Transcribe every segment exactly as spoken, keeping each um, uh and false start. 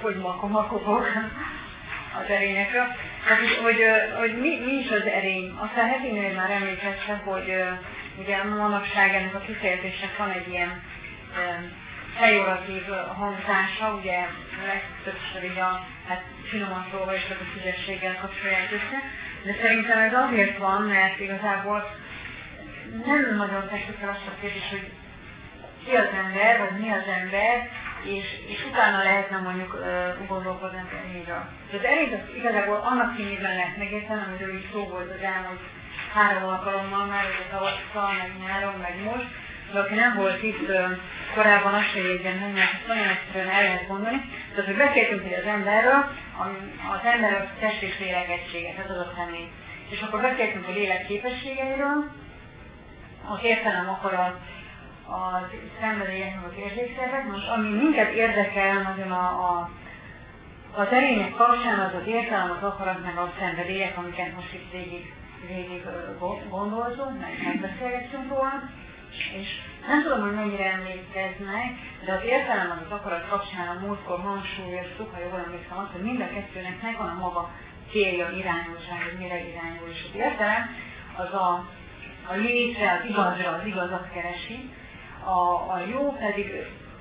hogy makomakogok az erényekről. Tehát, hogy, hogy mi, mi is az erény. Aztán Hetinél már említette, hogy ugye manapság ennek a kifejezésnek van egy ilyen pejoratív hangzása, ugye legtöbbször így a hát, finoman szólva és a szüzességgel kapcsolják össze, de szerintem ez azért van, mert igazából nem nagyon teszik fel azt a kérdés, hogy ki az ember, vagy mi az ember, és, és utána lehetne mondjuk uh, gondolkodni az erényről. Az erényt az igazából annak színében lehet megérteni, amiről is szó volt az elmúlt három alkalommal már, ugye tavasszal, meg nyáron, meg most, de aki nem volt itt uh, korábban, azt se jégyen meg, mert ezt nagyon egyszerűen el lehet mondani. Tehát, hogy beszéltünk így az emberről, az ember az test és lélek egysége, ez az a személy. És akkor beszéltünk a lélek képességeiről, az értelem akarat, a szenvedélyek, meg az érzékszervek. Most ami minket érdekel nagyon a, a, az erények kapcsán, az az értelem, az akarat, meg a szenvedélyek, amiket most itt végig, végig gondoltunk, meg megbeszélgettünk róla. És nem tudom, hogy mennyire emlékeznek, de az értelem, az akarat kapcsán a múltkor hangsúlyoztuk, ha jól emlékszem azt, hogy mind a kettőnek megvan a maga célja, irányultság, hogy mire irányul. És az értelem az a, a létre, az igazra, az igazat keresi, a, a jó pedig,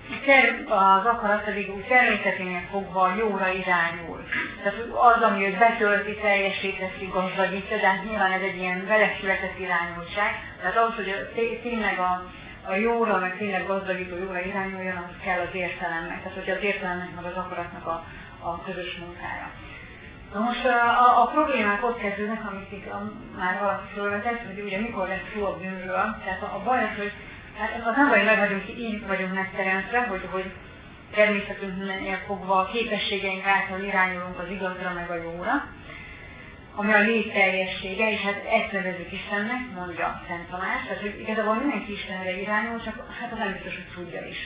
az akarat pedig úgy természeténél fogva jóra irányul. Tehát az, ami őt betölti, teljesíteszi, gazdagítja, de hát nyilván ez egy ilyen veleszületett irányultság. Tehát ahhoz, hogy tényleg a, a jóra, meg tényleg gazdagító jóra irányuljon, az kell az értelemnek. Tehát hogy az értelemnek, meg az akaratnak a, a közös munkája. Na most a, a, a problémák ott kezdődnek, amit itt a, már valaki felvetett, hogy ugye mikor lesz szó a bűnről. Tehát a, a baj az, hogy hát az nem baj, hogy meg vagyunk, így vagyunk megteremtve, hogy, hogy természetünknél fogva a képességeink által irányulunk az igazra meg a jóra, ami a lét teljessége, és hát ezt nevezzük Istennek, mondja Szent Tamás, tehát hogy igazából mindenki Istenre irányul, csak hát az nem biztos, hogy tudja is.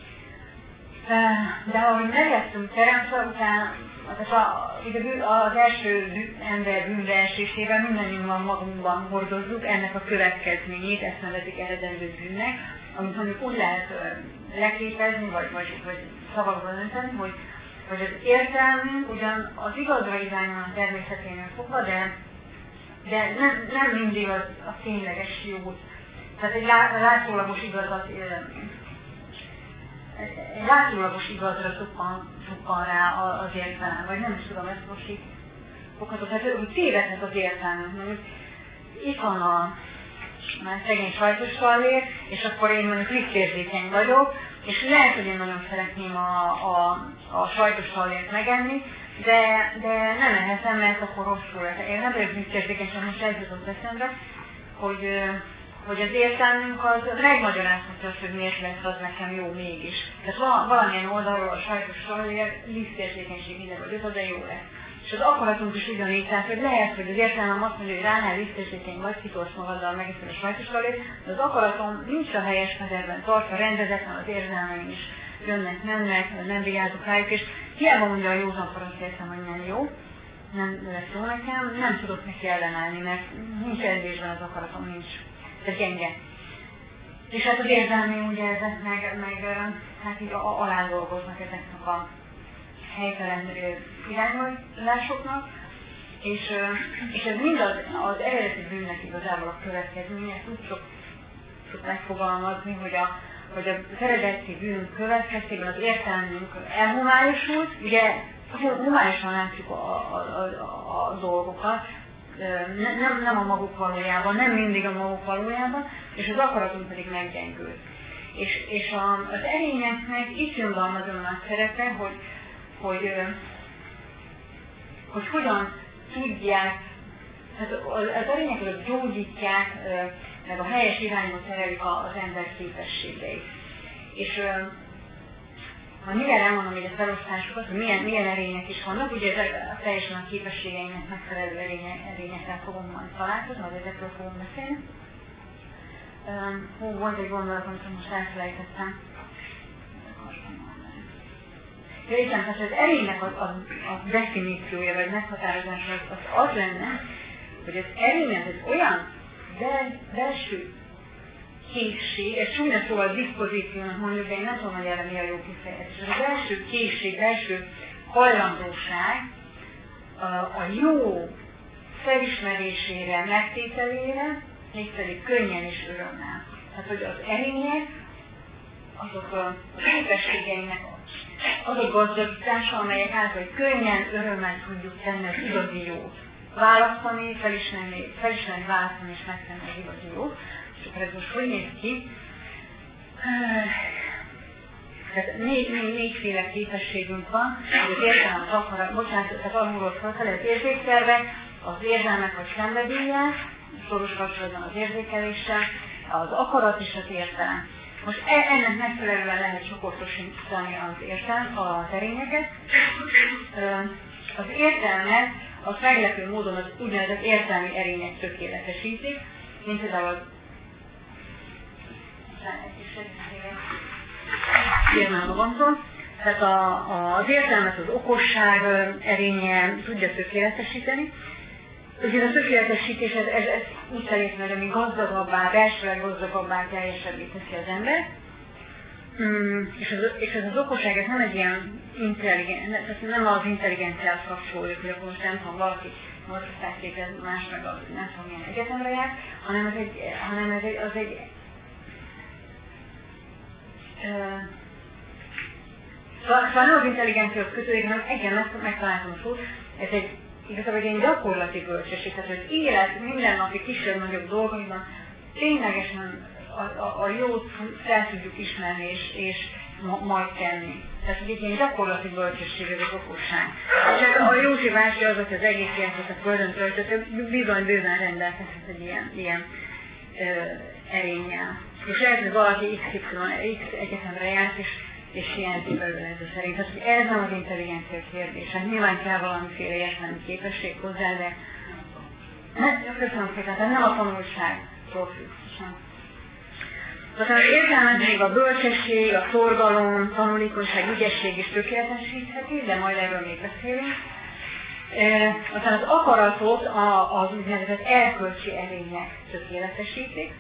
De ahogy meg lettünk teremtve, utána az első ember bűnbeesésében mindannyian magunkban hordozzuk ennek a következményét, ezt nevezik eredendő bűnnek, amit mondjuk úgy lehet leképezni, vagy, vagy, vagy szavakban önteni, hogy, hogy az értelmünk ugyan az igazra irányul a természeténél fogva, de, de nem, nem mindig az a tényleges jót. Tehát egy látszólagos igazat egy látszólagos igazra tuppan rá az értelem, vagy nem is tudom, ezt most így foghatok. Hát hogy tévedhet az értelmünk, mondjuk itt van a már szegény sajtossallér, és akkor én mondjuk lisztérzékeny vagyok, és lehet, hogy én nagyon szeretném a, a, a sajtossallért megenni, de, de nem ehetem, mert akkor rosszul lesz. Én nem vagyok lisztérzékeny, csak most ez jutott eszembe, hogy hogy az értelmünk az megmagyarázhatja azt, hogy miért lesz az nekem jó mégis. Tehát valamilyen oldalról a sajtos sallér, lisztérzékenység minden vagy öt, de jó lesz. És az akaratunk is ugyanígy, tehát hogy lehet, hogy az értelmem azt mondja, hogy ránál lisztérzékeny vagy, kitolsz magaddal megiszol a sajtos sallér, de az akaratom nincs a helyes mederben tartva, rendezetlen, az érzelmeim is jönnek, mennek, nem vigyázok rájuk, és hiába mondja a józan paraszt értem, hogy nem jó, nem lesz jó nekem, nem tudok neki ellenállni, mert nincs edzésben az akaratom, nincs. Ez gyenge. És hát az érzelmi ugye ezek meg, meg hát így alá dolgoznak ezeknek a helytelen irányulásoknak, és, és ez mind az, az eredeti bűnnek igazából a következménye, ezt úgy sok, sok megfogalmazni, hogy, a, hogy az eredeti bűn következtében az értelmünk elhomályosult, ugye homályosan látjuk a, a, a, a dolgokat, Nem, nem a maguk valójában, nem mindig a maguk valójában, és az akaratunk pedig meggyengül. És, és a, az erényeknek itt jön be nagyon nagy szerepe, hogy, hogy, hogy hogyan tudják, hát az erényeket gyógyítják, meg a helyes irányba terelik az ember képességeit. És ha mindjárt elmondom így a felosztásokat, hogy milyen, milyen erények is vannak, ugye ez teljesen a képességeinek megfelelő erénye, erényekkel fogunk majd találkozni, vagy ezekről fogunk beszélni. Hú, volt egy gondolat, amit most elfelejtettem. Ja, igen, tehát az erénynek a, a, a definíciója, vagy meghatározása az, az az lenne, hogy az erénynek egy olyan bel, belső készség, ez csúnya szóval diszpozíciónak mondjuk, de én nem tudom, hogy erre mi a jó kifejezés. Ez a belső készség, belső hajlandóság a, a jó felismerésére, megtételére, mégpedig könnyen és örömmel. Tehát, hogy az erények, azok a képességeinek az a gazdagítása, amelyek által könnyen, örömmel tudjuk tenni az igazi jót. Választani, felismerni, felismerni, választani és megtenni az igazi jót. És akkor ez most hogy néz ki? Tehát négy, négy, négyféle képességünk van, hogy az értelem az akarat, bocsánat, tehát alulról felfelé az érzékszervek, az érzelmek vagy szenvedéllyel, szoros kapcsolatban az érzékeléssel, az akarat és az értelem. Most ennek megfelelően lehet csoportosítani az értelem, az erényeket. Az értelmet az meglepő módon az úgynevezett értelmi erények tökéletesítik, mint például az Irmán tehát a, a, az értelmet az okosság erénye tudja tökéletesíteni. Ugye a tökéletesítés ez, ez, ez úgy szerint, hogy ami gazdagabbá, belsőleg gazdagabbá, teljesebbé teszi az ember. Mm, és, az, és ez az okosság, ez nem egy ilyen intelligens, tehát nem az intelligenciát kapcsolódik, hogy akkor most nem tudom, valaki nyolcaszáz más meg az nem tudom milyen egyetemre jár, hanem ez egy, hanem ez egy, az egy uh, szóval nem az intelligenciához kötődik, hanem egyen megtaláltam a szót, ez egy igazából egy gyakorlati bölcsesség, tehát az élet mindennapi kisebb-nagyobb dolgaiban ténylegesen a, a, a jót fel tudjuk ismerni és, és ma, majd tenni. Tehát egy ilyen gyakorlati bölcsesség ez az okosság. És a Józsi bácsi az, hogy az egész életet a földön töltött, bizony bőven rendelkezhet egy ilyen, ilyen ö, erénnyel. És lehet, hogy valaki iksz ipszilon X egyetemre járt, és és hiányzik belőle ez a szerint. Tehát, hogy ez nem az intelligencia kérdése. Nyilván kell valamiféle értelmi képesség hozzá, de köszönöm szépen, tehát nem a tanulságtól függ. Tehát az értelmet még a bölcsesség, a szorgalom, tanulékonyság, ügyesség is tökéletesítheti, de majd erről még beszélünk. E, aztán az akaratot a, az úgynevezett erkölcsi erények tökéletesítik.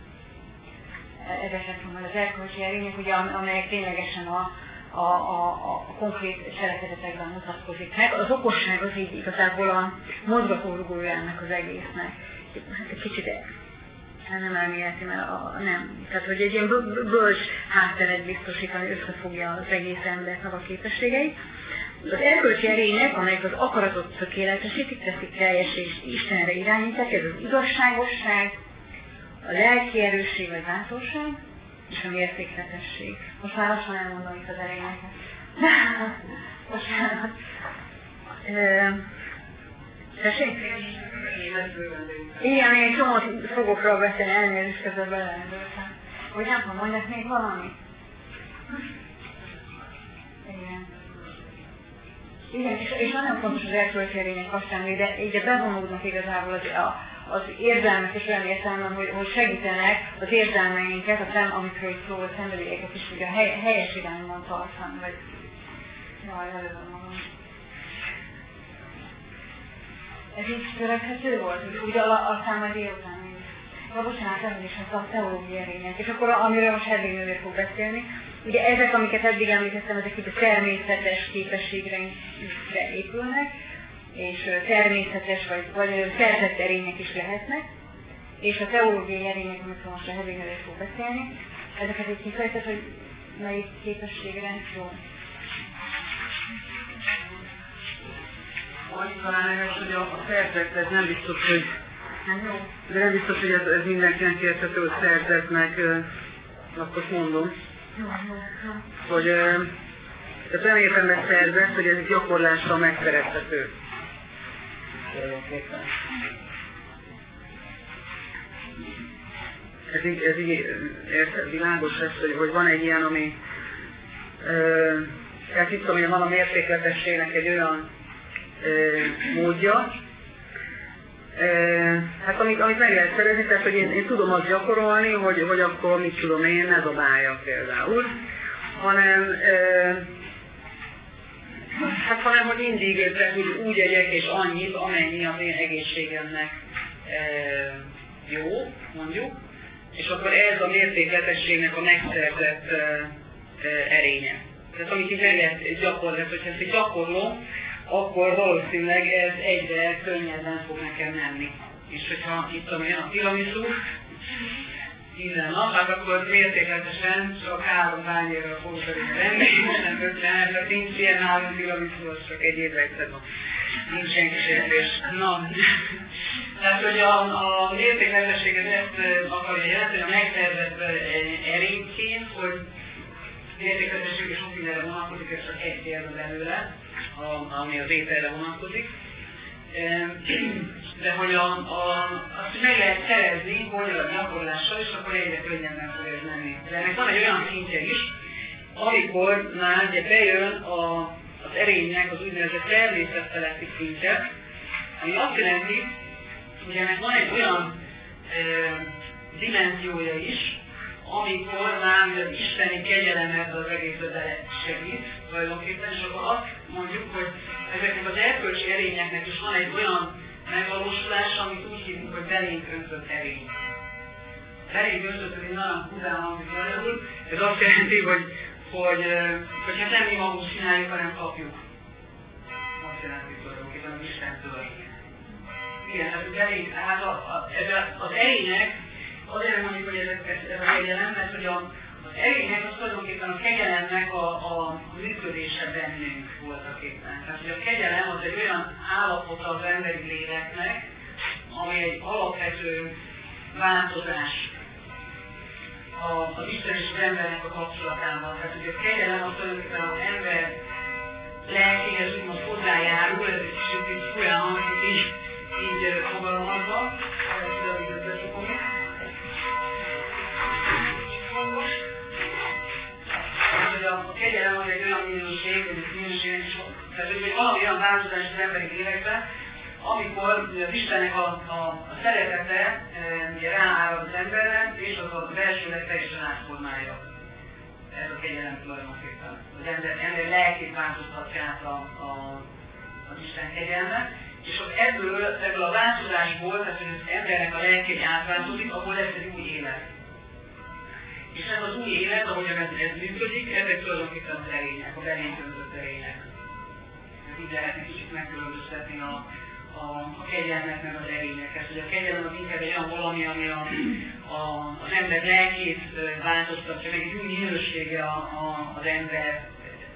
Ezeket mondom, az erkölcsi erények, ugye, amelyek ténylegesen a, a, a, a konkrét cselekedetekben mutatkozik meg. Az okosság az így igazából a mozgatórugója ennek az egésznek. Hát egy kicsit nem elméleti, mert a, nem. Tehát, hogy egy ilyen bölcs hátteret biztosít, ami összefogja az egész embernek a képességeit. Az erkölcsi erények, amelyek az akaratot tökéletesítik, teszik teljes és Istenre irányítják, ez az igazságosság, a lelki erősség vagy bátorság, és a mértékletesség. Most már lassan elmondom itt az erényeket. Bocsánat. Tessék? Igen, még egy csomót fogok rá beszélni, elnézést közben beleendőltem. Hogy nem tudom, mondjak még valamit? Igen. Igen, és, és nagyon fontos az erkölcsi erények használni, de így bevonódnak igazából az, a, az érzelmek és olyan értelemben, hogy, hogy segítenek az érzelmeinket, a szem, amikről itt szól, a szenvedélyeket is, hogy a hely, helyes irányban tartani, vagy... Jaj, előbb magam. Ez így törekhető volt, hogy ugye aztán majd délután még. Ja, bocsánat, ez is a teológiai erények. És akkor amiről most Hedvig fog beszélni, ugye ezek, amiket eddig említettem, ezek itt a természetes képességre épülnek, és természetes vagy, vagy szerzett erények is lehetnek, és a teológiai erények, amikről most a Hedvig fog beszélni, ezeket egy kifejtett, hogy melyik képességre jó. Annyi talán hogy a szerzett, ez nem biztos, hogy de nem biztos, hogy ez, ez mindenkinek érthető, hogy szerzettnek, akkor mondom, hogy tehát nem értem meg szerzett, hogy ez gyakorlással megszerezhető. Ez így, ez így érted, világos lesz, hogy, hogy van egy ilyen, ami tehát itt tudom, hogy van a mértékletességnek egy olyan módja, hát amit, amit meg lehet szerezni, tehát hogy én, én tudom azt gyakorolni, hogy, hogy akkor mit tudom én, ne dobálja például, hanem hát hanem, hogy mindig tehát, úgy, úgy egyek és annyit, amennyi az én egészségemnek jó, mondjuk, és akkor ez a mértékletességnek a megszerzett erénye. Tehát amit így meg lehet gyakorolni, hogyha ezt gyakorlom, akkor valószínűleg ez egyre könnyebben fog nekem menni. És hogyha itt tudom olyan a tiramisu, minden nap, hát akkor mértékletesen csak három bányérral fogok venni, és nem ötven, mert nincs ilyen három tiramisu, az csak egy évre egyszer van. Nincs ilyen kísértés. Na, tehát, hogy a, a mértékletességet ezt akarja jelenteni, a megszerzett erényként, hogy mértékletesség és sok mindenre vonatkozik, ez csak egy példa belőle, ami az ételre vonatkozik. De hogy a, a, azt meg lehet szerezni bonyolult gyakorlással, és akkor egyre könnyebben fog ez menni. De ennek van egy olyan szintje is, amikor már ugye bejön a, az erénynek az úgynevezett természetfeletti szintje, ami azt jelenti, hogy ennek van egy olyan e, dimenziója is, amikor már az isteni kegyelem ebben az egészbe segít tulajdonképpen, és akkor azt mondjuk, hogy ezeknek az erkölcsi erényeknek is van egy olyan megvalósulása, amit úgy hívunk, hogy belénk öntött erény. Belénk öntött erény nagyon húzán hangzik magyarul, ez azt jelenti, hogy, hogy, hogy hát nem mi magunk csináljuk, hanem kapjuk. Azt jelenti tulajdonképpen az Istentől. Igen, tehát belénk, hát a, a, ez az erények, azért mondjuk, hogy ez, ez, ez a kegyelem, mert hogy a, az erénynek az tulajdonképpen a kegyelemnek a, a működése bennünk voltak éppen. Tehát, hogy a kegyelem az egy olyan állapota az emberi léleknek, ami egy alapvető változás az Isten és az embernek a kapcsolatában. Tehát, hogy a kegyelem az tulajdonképpen az ember lelkéhez úgymond hozzájárul, ez egy kicsit így furán hangzik így, így fogalmazva, ezt tudom, hogy összefogni. A kegyelem az egy olyan minőség, hogy minőség, tehát hogy valami olyan változás az emberi életben, amikor az Istennek a, a, a szeretete e, ráárad az emberre, és az a belsőleg teljesen átformálja. Ez a kegyelem tulajdonképpen. Az ember, ember lelkét változtatja át a, a, az Isten kegyelme, és ebből, ebből a változásból, tehát hogy az embernek a lelkét átváltozik, abból lesz egy új élet. És ez az új élet, ahogyan ez, ez működik, ezek tulajdonképpen az erények, a belénk öntött erények. Így lehetne kicsit megkülönböztetni a, a, a kegyelmet meg az erényeket. Ugye a kegyelem az inkább egy olyan valami, ami a, a, az ember lelkét változtatja, meg egy új minősége a, a, az ember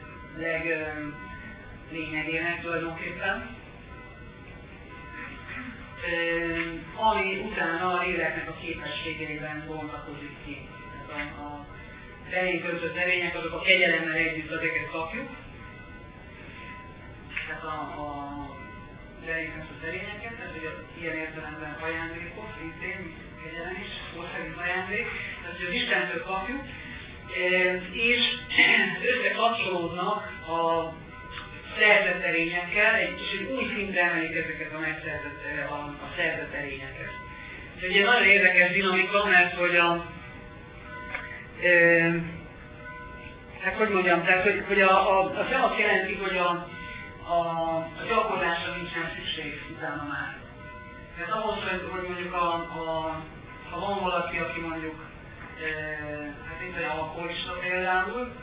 leglényegének tulajdonképpen. Ami utána a léleknek a képességeiben bontakozik ki. A, a belénk öntött erények, azok a kegyelemmel együtt ezeket kapjuk. Tehát a, a belénk öntött erényeket, tehát ugye ilyen értelemben ajándékok, szintén, kegyelem is, szó szerint ajándék, tehát hogy az Istentől kapjuk, és összekapcsolódnak a szerzett erényekkel, és egy új szintre emelik ezeket a megszerzett, a, a szerzett erényeket. Ez egy nagyon érdekes dinamika, mert hogy a E, hát hogy mondjam, tehát hogy, hogy a, a, a sem azt jelenti, hogy a, a, a gyakorlásra nincsen szükség utána már. Tehát ahhoz, hogy, hogy mondjuk a, a, ha van valaki, aki mondjuk, e, hát mint egy alkoholista például,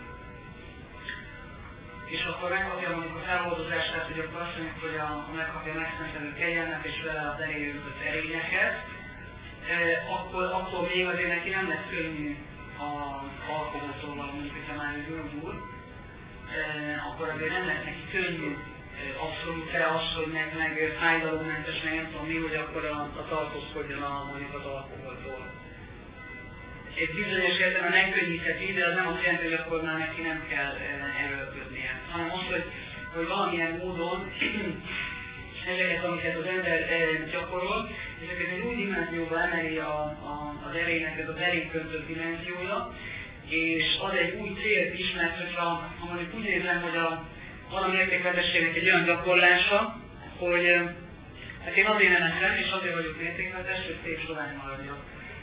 és akkor megkapja mondjuk a feloldozást, tehát hogy akkor azt mondjuk, hogy a, a megkapja a megszentelő kegyelmet és vele az eléjövött erényeket, e, akkor, akkor még azért neki nem lesz könnyű az alkoholtól való, mondjuk, hogyha már gyógyul, e, akkor azért nem lesz neki könnyű e, abszolút el az, hogy meg, meg fájdalommentes, meg nem tudom mi, hogy akkor a, a tartózkodjon a, mondjuk az alkoholtól. Egy bizonyos értelemben megkönnyítheti, de az nem azt jelenti, hogy akkor már neki nem kell e, erőlködnie, hanem az, hogy, hogy valamilyen módon ezeket, amiket az ember e, gyakorol, ezeket egy új dimenzióba emeli a, a, az erénynek, ez az erény köntött dimenziója, és ad egy új célt is, mert hogyha ha mondjuk úgy nézem, hogy a valami értékvetességnek egy olyan gyakorlása, hogy hát én azért nem eszem, és azért vagyok értékvetes, hogy szép sovány maradjak.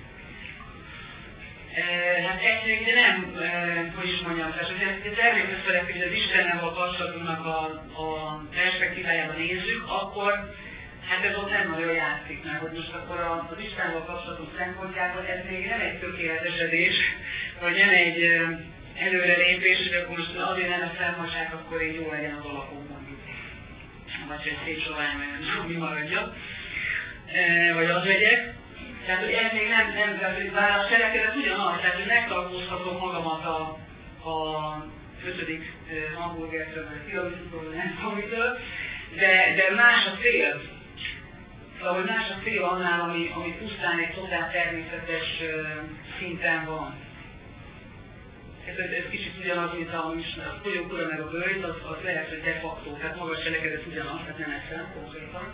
E, hát egyszerűen, de nem, e, hogy is mondjam, tehát hogy ez természetesen, hogy az Istennel a kapcsolatunknak a, a perspektívájában nézzük, akkor hát ez ott nem nagyon játszik, mert hogy most akkor az Istennel kapcsolatunk szempontjából ez még nem egy tökéletesedés, vagy nem egy, előrelépés, és akkor most azért nem ezt elhagyják, akkor így jó legyen az alapom mondjuk. Vagy egy szép sovány, vagy mi maradjon. E, vagy az vegyek. Tehát, hogy ez még nem, nem tehát, hogy bár a cselekedet ugyanaz, tehát, hogy megtartóztatom magamat a, a ötödik uh, hamburgertől, vagy tiramisútól, nem tudom mitől, de, de más a cél. Szóval, hogy más a cél annál, ami, ami pusztán egy totál természetes uh, szinten van. Ez, ez, ez kicsit ugyanaz, mint a, a folyókura meg a bőjt, az, az lehet, hogy de facto, tehát maga a cselekedet ugyanaz, tehát nem eszem konkrétan.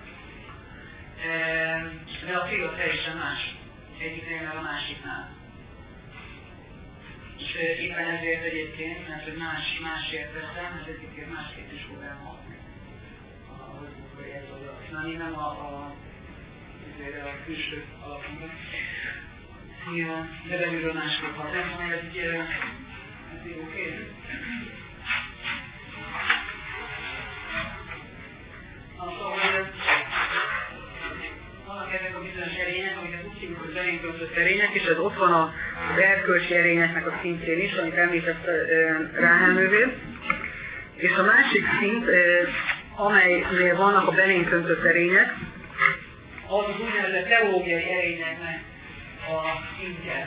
De a cél teljesen más, egyiknél a másiknál. És éppen ezért egyébként, mert hogy más, másért teszem, ez egyébként másképp is fog elhatni. Hogy ez oda használni, nem a, a, a külső alapunkban. De belülről másképp hat. Nem tudom, ez így, ez így oké. Vannak ezek a bizonyos erények, amiket úgy hívjuk, hogy belénköltött erények, és ez ott van az erkölcsi erényeknek a szintjén is, amit említett Ráhelmővér. És a másik szint, amelynél vannak a belénköltött erények, az az úgynevezett teológiai erényeknek a szintje,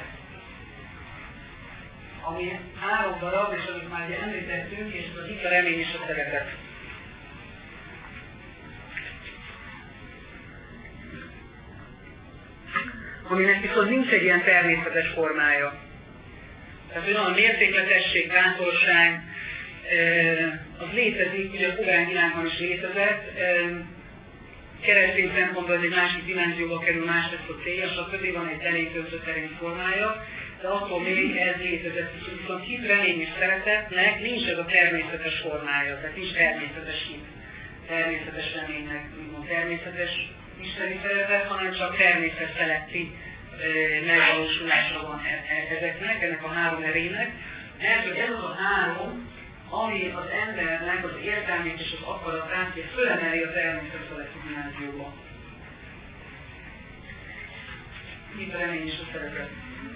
ami három darab, és amit már említettünk, és az itt a remény és a szeretet. Aminek viszont nincs egy ilyen természetes formája. Tehát olyan mértékletesség, bátorság, az létezik, ugye a pogány világban is létezett, keresztény szempontból ez egy másik dimenzióba kerül, más lesz a célja, stb. Van egy elénköltött erény formája, de attól még ez létezett. Viszont hit, remény és szeretetnek nincs ez a természetes formája, tehát nincs természetes hit, természetes reménynek, úgymond természetes isteni szeretet, hanem csak természet feletti e, megvalósulása van e, e, ezeknek, ennek a három erénynek. Mert hogy ez az a három, ami az embernek az értelmét és az akaratát fölemeli a természet feletti dimenzióba. Hit, remény és a szeretet.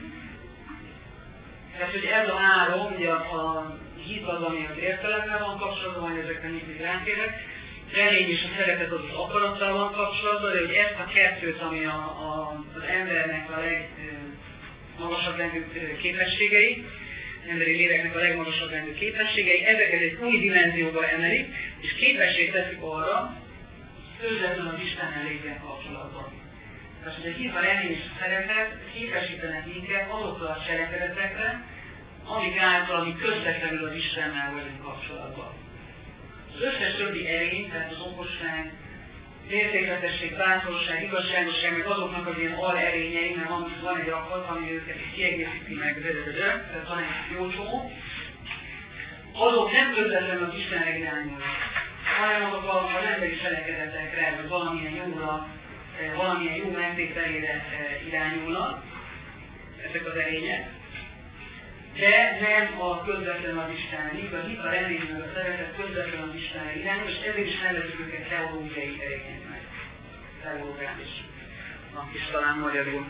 Tehát, hogy ez a három, ugye a, a hit az, ami az értelemmel van kapcsolatban, vagy ezekre mindig rátérek, remény és a szeretet az az akarattal van kapcsolatban, de hogy ezt a kettőt, ami a, a, az embernek a legmagasabb rendű képességei, emberi léleknek a legmagasabb rendű képességei, ezeket egy új dimenzióba emelik, és képessé teszik arra, közvetlenül az Istennel lépjen kapcsolatban. Tehát, hogy a hit, a remény és a szeretet képesítenek minket azokra a cselekedetekre, amik által mi közvetlenül az Istennel vagyunk kapcsolatban. Az összes többi erény, tehát az okosság, mértékletesség, bátorság, igazságosság, meg azoknak az ilyen al-erényei, mert van, van egy rakat, ami őket is kiegészíti meg, tehát van egy jó csomó, azok nem közvetlenül az Istenre irányulnak, hanem azok az emberi cselekedetekre, vagy valamilyen jóra, valamilyen jó megtételére irányulnak, ezek az erények. De nem a közvetlen az Isten, míg a hit, a remény, meg a szeretet közvetlen az Istenre irányul, és ezért is nevezzük őket teológiai erényeknek. Teológiálisnak is talán magyarul.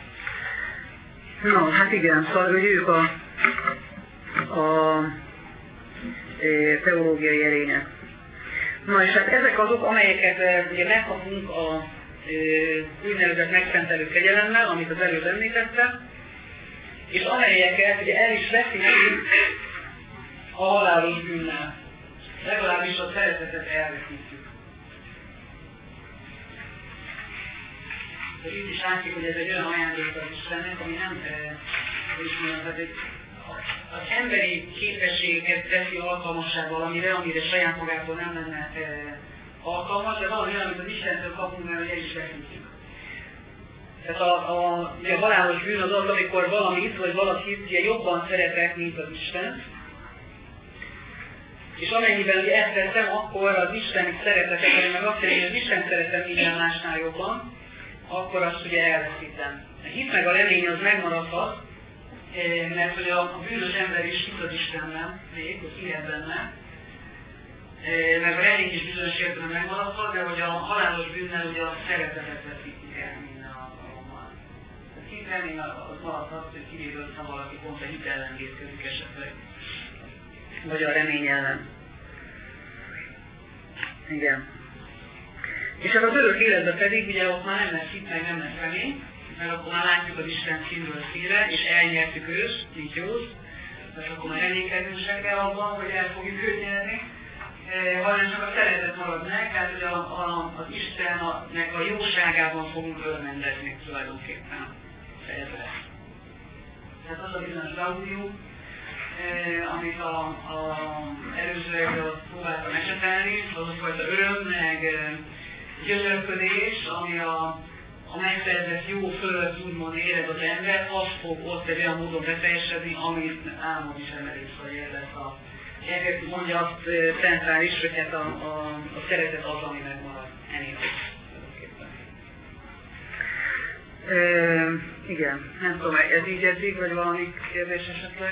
No, hát igen, szóval hogy ők a, a, a teológiai erények. Na és hát ezek azok, amelyeket ugye megkapunk a úgynevezett megszentelő kegyelemmel, amit az előbb említettem, és amelyeket ugye el is veszítünk a halálos bűnnel. Legalábbis a szeretetet elveszítjük. De itt is látjuk, hogy ez egy olyan ajándék az Istennek, ami nem, hogy is mondjam, tehát egy, az emberi képességeket teszi alkalmassá valamire, amire saját magától nem lenne alkalmas, de valami olyan, amit az Istentől kapunk, mert el is veszítjük. Tehát a, a, a halálos bűn az az, amikor valamit vagy valakit ugye jobban szeretek, mint az Isten. És amennyiben ugye ezt teszem, akkor az Isten szeretetet, meg azt jelenti, hogy az Isten szeretem minden másnál jobban, akkor azt ugye elveszítem. A hit meg a remény az megmaradhat, mert hogy a, a bűnös ember is hit az Istenben, még, hogy hihet benne, meg a remény is bizonyos értelemben megmaradhat, de hogy a halálos bűnnel ugye a szeretetet veszítjük el minden alkalommal. A hit remény az maradhat, hogy kivéve, ha valaki pont a hit ellen vétkezik esetleg. vagy a remény ellen. Igen. És az örök életben pedig, ugye ott már nem lesz hit, meg nem lesz remény, mert akkor már látjuk az Isten színről színre, és elnyertük őt, mint jót, tehát akkor már reménykednünk sem kell abban, hogy el fogjuk őt nyerni, e, hanem csak a szeretet marad meg, tehát hogy a, a, az Istennek a jóságában fogunk örvendezni tulajdonképpen. Ez lesz. Tehát az a bizonyos gaudium, eh, amit a, a előzőleg próbáltam esetelni, az a fajta öröm, meg eh, gyönyörködés, ami a, a megszerzett jó fölött úgymond érez az ember, az fog ott egy olyan módon beteljesedni, amit álmod is emelés, hogy ez lesz a... Ezért mondja azt eh, centrális, hogy hát a, a, a szeretet az, ami megmarad enélkül. E, igen, nem tudom, ez így eddig, vagy valami kérdés esetleg?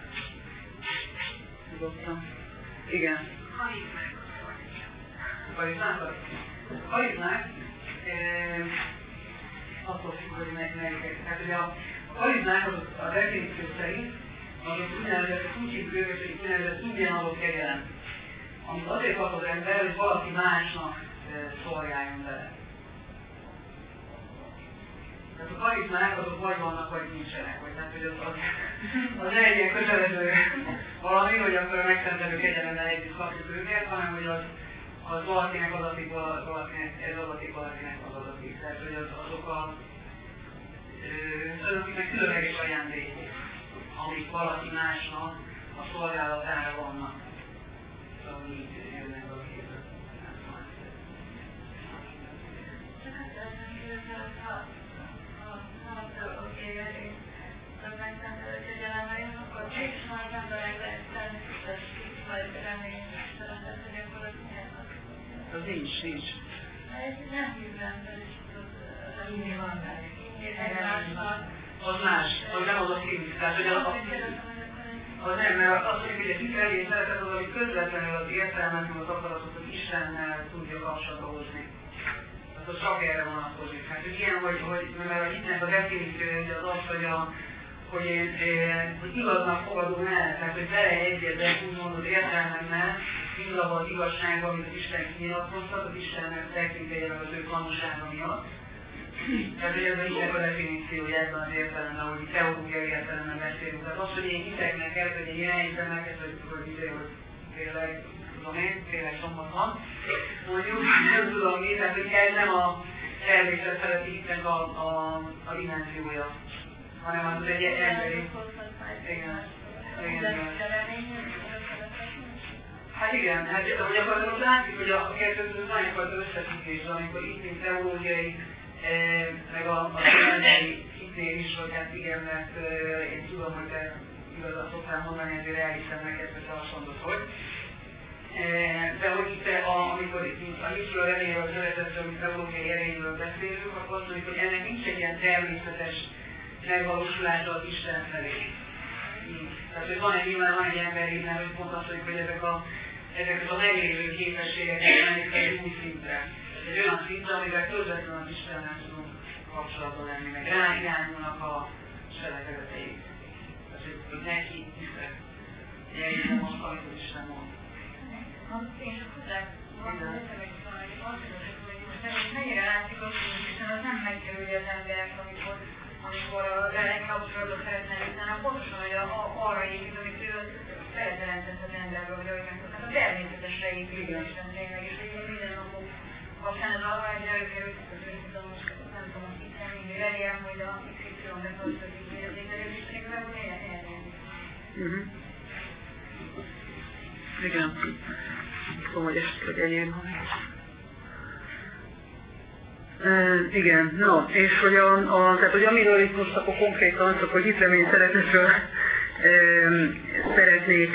Tudottam. Igen. Harizmák. Harizmák? Harizmák, e, attól függ, hogy meg melyiket. Tehát ugye a harizmák azok a definíció szerint azok úgynevezett, úgy hívjuk őket, hogy úgynevezett ingyen adott kegyelem. Amit azért kap az ember, hogy valaki másnak e, szolgáljon vele. Tehát a karizmák azok vagy vannak, vagy nincsenek, vagy tehát, hogy az, az, az ne egy ilyen kötelező valami, hogy akkor a megszentelő kegyelemmel együtt kapjuk őket, hanem hogy az, az valakinek adatik, valakinek, ez adatik, valakinek az adatik. Tehát, hogy az, azok a azoknak különleges ajándékok, amik valaki másnak a szolgálatára vannak. Szóval így jönnek a képet. Az nincs, nincs. Nem hívem, hogy inni van benne. Az más, az nem az a szín. Tehát, hogy az, az nem, mert azt mondjuk, hogy a hit elé szeretet az, ami közvetlenül az értelmet, az akaratot, az Istennel tudja kapcsolatba hozni. Tehát az csak erre vonatkozik. Hát, hogy ilyen, hogy, hogy mert a hitnek a definíciója az az, hogy a hogy én, én hogy igaznak fogadom el, tehát hogy beleegyezek úgymond az értelmemmel, mindabban az igazságban, amit az Isten kinyilatkoztat, az Istennek tekintélyével az ő tanúsága miatt. Tehát hogy ez a hitnek a definíciója ebben az értelemben, hogy teológiai értelemben beszélünk. Tehát az, hogy én hitek neked, hogy én irányítem neked, hogy, hogy, hogy, hogy tényleg, tudom én, tényleg szombat van, mondjuk, nem tudom mi, tehát hogy ez nem a természet szereti hitnek a, a, a dimenziója, hanem az egy emberi... Igen. Igen. Hát igen, hát ugye akkor most látszik, hogy a kettő között van egyfajta összefüggés, amikor itt mint teológiai, meg a emberi hitnél is, hogy hát igen, mert én tudom, hogy te igazat szoktál mondani, ezért elhiszem neked, hogy te azt mondod, hogy. De hogy itt, a, amikor itt a hitről, reményről, az öletetről, mint teológiai erényről beszélünk, akkor azt mondjuk, hogy ennek nincs egy ilyen természetes megvalósulása az Isten felé. Tehát, hogy van egy nyilván, van egy emberi, mert hogy pont azt mondjuk, hogy ezek a, ezek a meglévő képességeket emelik egy új szintre. Egy olyan szintre, amivel közvetlenül az Istennel tudunk kapcsolatban lenni, meg ráirányulnak a cselekedetei. Tehát, hogy neki hiszek. Jelzem azt, amit az Isten mond. Én csak hozzá mondom, hogy most mennyire látszik azt, hogy Isten az nem megkerülje az embert, amikor amikor az elején kapcsolatot szeretne utána, pontosan, hogy a, a, arra épít, amit ő felteremtett az emberből, hogy ahogy megtudták, a természetesre épít Isten tényleg, és így minden napok kapcsán ez arra egy előkerült, hogy most nem tudom, hogy itt nem mindig elérem, hogy a iksz ipszilon betartozik, hogy az ételés, és igazából ilyen elérni. Igen. Tudom, hogy esetleg egyéb van. Uh, igen, no, és hogy, a, a, tehát, hogy amiről itt most akkor konkrétan csak, hogy itt remény szeretetről um, szeretnék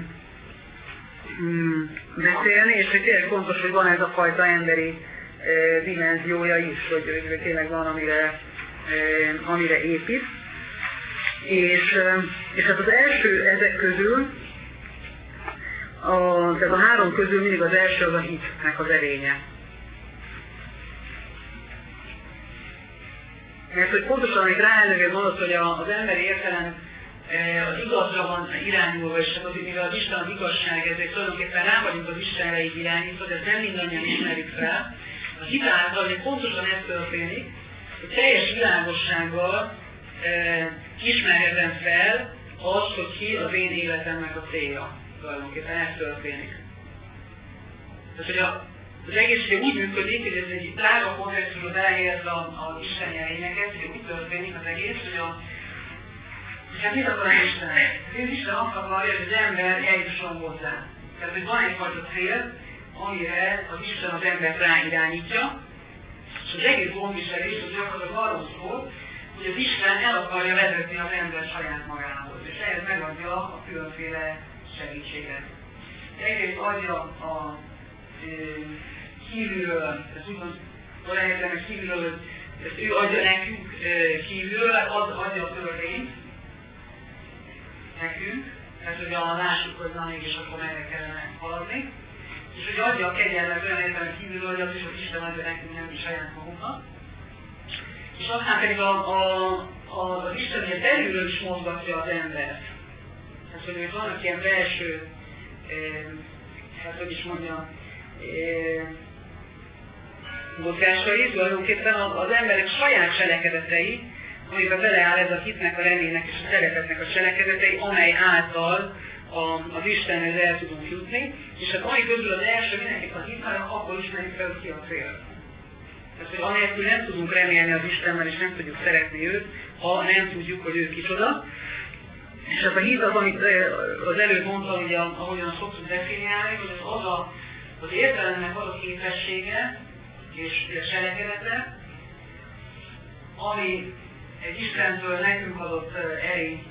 um, beszélni, és hogy tényleg fontos, hogy van ez a fajta emberi uh, dimenziója is, hogy, hogy tényleg van, amire, uh, amire épít. És, uh, és hát az első ezek közül, a, tehát a három közül mindig az első az a hitnek az erénye. Mert hogy pontosan, amit ráelőged mondod, hogy az emberi értelem az igazra van irányulva, és az, mivel az Isten az igazság, ezért tulajdonképpen rá vagyunk az Istenre irányítva, de ezt nem mindannyian ismerjük fel. A hit által, hogy pontosan ez történik, hogy teljes világossággal e, ismerhetem fel azt, hogy ki az én életemnek a célja. Tulajdonképpen ez történik. Tehát, hogy a, az egész ugye úgy működik, hogy ez egy tágabb kontextusba belehelyezve az Isten jelényeket, hogy úgy történik az egész, hogy a hát mit akar az Isten? Az Isten azt akarja, hogy az ember eljusson hozzá. Tehát, hogy van egyfajta cél, amire az Isten az embert ráirányítja, és az egész gondviselés az gyakorlatilag arról szól, hogy az Isten el akarja vezetni az ember saját magához, és ehhez megadja a különféle segítséget. Egyrészt adja a e, kívülről, ezt úgy mondom, valahelyben a kívülről, ezt ő adja nekünk e, kívülről, ad, adja a törvényt nekünk, tehát hogy a lássuk, hogy na mégis akkor merre kellene haladni, és hogy adja a kegyelmet olyan értelemben kívülről, hogy az is, hogy Isten adja nekünk, nem is saját magunknak. És aztán pedig a, a, a, az Isten ilyen belülről is mozgatja az embert. Tehát, hogy vannak ilyen belső, e, hát hogy is mondjam, e, mozgásai, tulajdonképpen az emberek saját cselekedetei, amiben beleáll ez a hitnek, a reménynek és a szeretetnek a cselekedetei, amely által a, az Istenhez el tudunk jutni, és hát ami közül az első mindenképp a hit, hanem akkor ismerjük fel, ki a cél. Tehát, hogy anélkül nem tudunk remélni az Istennel, és nem tudjuk szeretni őt, ha nem tudjuk, hogy ő kicsoda. És hát a hit az, amit az előbb mondtam, ugye, ahogyan szoktuk definiálni, hogy az, az a, az értelemnek az a képessége és a cselekedete, ami egy Istentől nekünk adott erény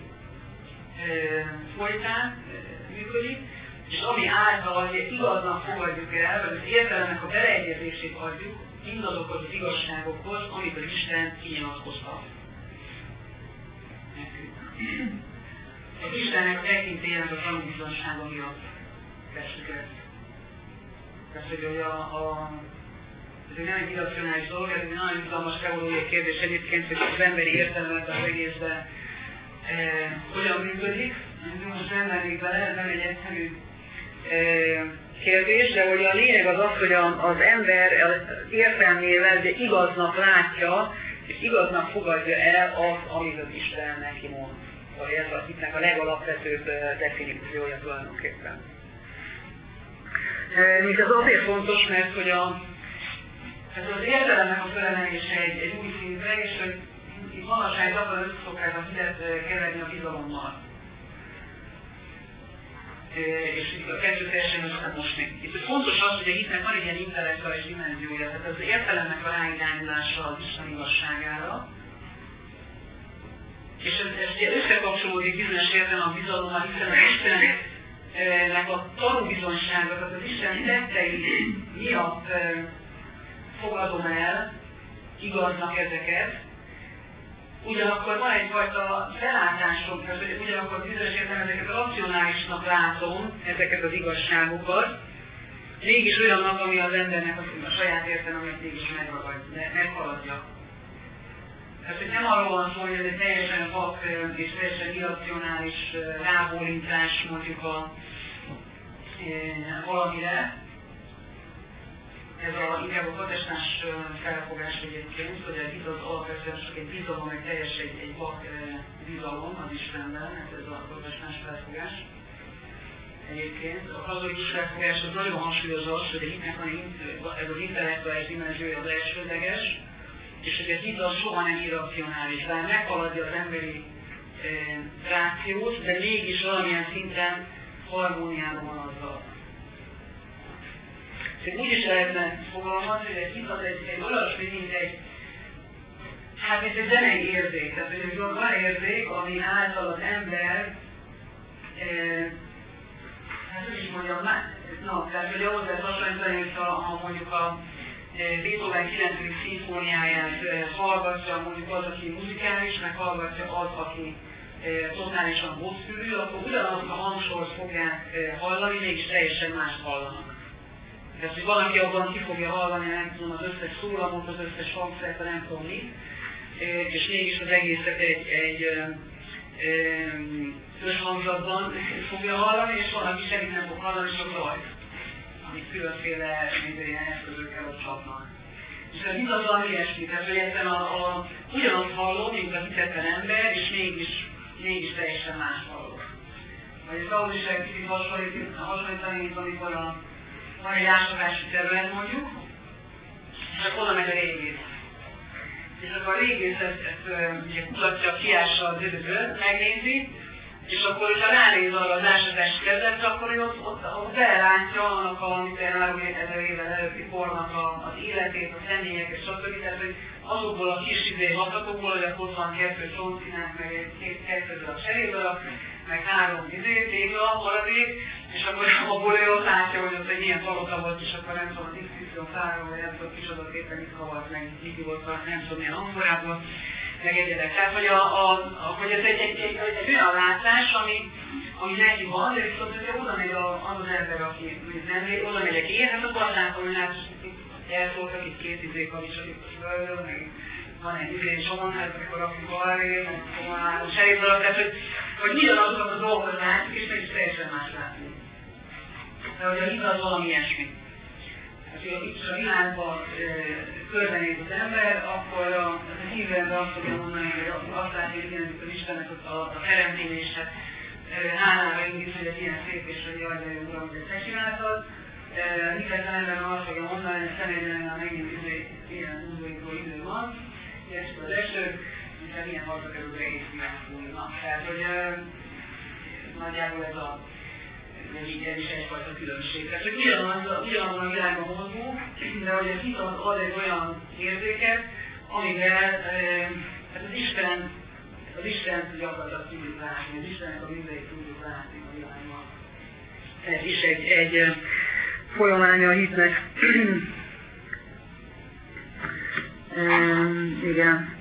folytán működik, és ami által hogy igaznak fogadjuk el, vagy az értelemnek a beleegyezését adjuk mindazokhoz az igazságokhoz, amit az Isten kinyilatkoztat nekünk. Az Istennek a tekintélyenek a tanúbizonysága miatt tesszük ezt. Tehát, hogy a, a ez egy nem egy irracionális dolog, ez egy nagyon izgalmas teológiai kérdés egyébként, hogy az emberi értelmet az egészben e, hogyan működik. Most nem mennék bele, ez nem egy egyszerű e, kérdés, de hogy a lényeg az az, hogy a, az ember az értelmével ugye igaznak látja, és igaznak fogadja el azt, amit az Isten neki mond. Vagy ez a hitnek a legalapvetőbb definíciója tulajdonképpen. E, mint az azért fontos, mert hogy a ez az értelemnek a felemelése egy, egy új szintre, és hogy itt manapság gyakran összeszokták a hitet keverni a bizalommal. És itt a kettő teljesen összemosni. Itt fontos az, hogy a hitnek van egy ilyen intellektuális dimenziója, tehát az értelemnek a ráirányulása az Isten igazságára. És ez, ez ugye összekapcsolódik bizonyos értelem a bizalommal, hiszen az Istennek a tanúbizonysága, tehát az Isten tettei miatt fogadom el, igaznak ezeket, ugyanakkor van egyfajta felátásom, hogy ugyanakkor bizonyos értelemben ezeket a racionálisnak látom, ezeket az igazságokat, mégis olyannak, ami az embernek a, a saját értelmet mégis meghaladja. Tehát, hogy nem arról van szó, hogy ez egy teljesen vak és teljesen irracionális rábólintás mondjuk a, e, valamire, ez a, inkább a protestáns felfogás egyébként, hogy ez az alapvetően csak egy bizalom, egy teljes egy, egy vak bizalom az Istenben, ez a protestáns felfogás. Egyébként a katolikus felfogás az nagyon hangsúlyozza azt, hogy a hitnek van ez az intellektuális dimenziója az elsődleges, és hogy a hit az soha nem irracionális, bár meghaladja az emberi e, rációt, de mégis valamilyen szinten harmóniában van azzal. Tehát úgy is lehetne fogalmazni, hogy egy hit az egy, egy olyasmi, mint egy, hát mint egy zenei érzék. Tehát, hogy egy olyan érzék, ami által az ember, e, hát úgy is mondjam, na, tehát hogy ahhoz lehet hasonlítani, hogy ha, ha mondjuk a Beethoven kilencedik szimfóniáját hallgatja, mondjuk az, aki muzikális, meg hallgatja az, aki totálisan hosszfülű, akkor ugyanazt a hangsort fogják hallani, mégis teljesen mást hallanak. Tehát, hogy valaki abban ki fogja hallani, nem tudom, az összes szólamot, az összes hangszert, nem tudom mit, és mégis az egészet egy, egy összhangzatban fogja hallani, és van, aki semmit nem fog hallani, csak rajt, amit különféle ilyen eszközökkel ott csapnak. És ez itt az valami ilyesmi, tehát hogy ebben a, a, ugyanazt hallom, mint a hitetlen ember, és mégis, mégis teljesen más hallok. Vagy ezt ahhoz is egy kicsit hasonlítani, mint amikor a, van egy ásatási terület mondjuk, és akkor oda megy a régész. És akkor a régész ezt, ezt ugye kutatja, kiássa az ödögöt, megnézi, és akkor, hogyha ránéz arra az ásatási területre, akkor ott, ott, ott belátja annak a három ezer évvel előtti kornak a, az életét, a személyeket, stb. Tehát, hogy azokból a kis izé vatatokból, hogy akkor ott van kettő csontszínák, meg egy két kettő a cserédarab, meg három izé, tégla, maradék, és akkor abból ő ott látja, hogy ott egy ilyen palota volt, és akkor nem tudom, az iksz ipszilon száron, vagy nem tudom, kicsoda éppen mit kavart, meg mit volt, nem tudom, milyen angolában, meg egyedek. Tehát, hogy, a, a, a, hogy ez egy, egy, egy, egy olyan látás, ami, ami neki van, de viszont, hogyha oda megy az az ember, aki nem megy, oda megyek én, hát akkor azt látom, hogy hát elszóltak itt két izé kavicsot itt a földön, meg van egy izé csomag, hát akkor rakjuk arrébb, meg akkor három cserébből, tehát, hogy, hogy ugyanazokat a dolgokat látjuk, és mégis teljesen más látjuk. De hogyha itt az valami ilyesmi. Hát, hogyha itt a világban e, körbenéz az ember, akkor a, a hívő ember azt fogja mondani, hogy azt látja, hogy igen, az Istennek a, a teremtését hálára indít, hogy ez ilyen szép, és hogy jaj, de jó uram, hogy ezt megcsináltad. Miközben ember azt fogja mondani, hogy személyben megint idő, ilyen undorító idő van, és az eső, hiszen ilyen harcra kerül egész fújnak. Tehát, hogy nagyjából ez a ez is egyfajta különbség. Tehát, hogy ugyanazon a világban mozgunk, de hogy ez viszont ad egy olyan érzéket, amivel hát az Isten, az Isten gyakorlatilag tudjuk látni, az Istennek a műveit tudjuk látni a világban. Ez is egy, egy folyamánya a hitnek. um, igen.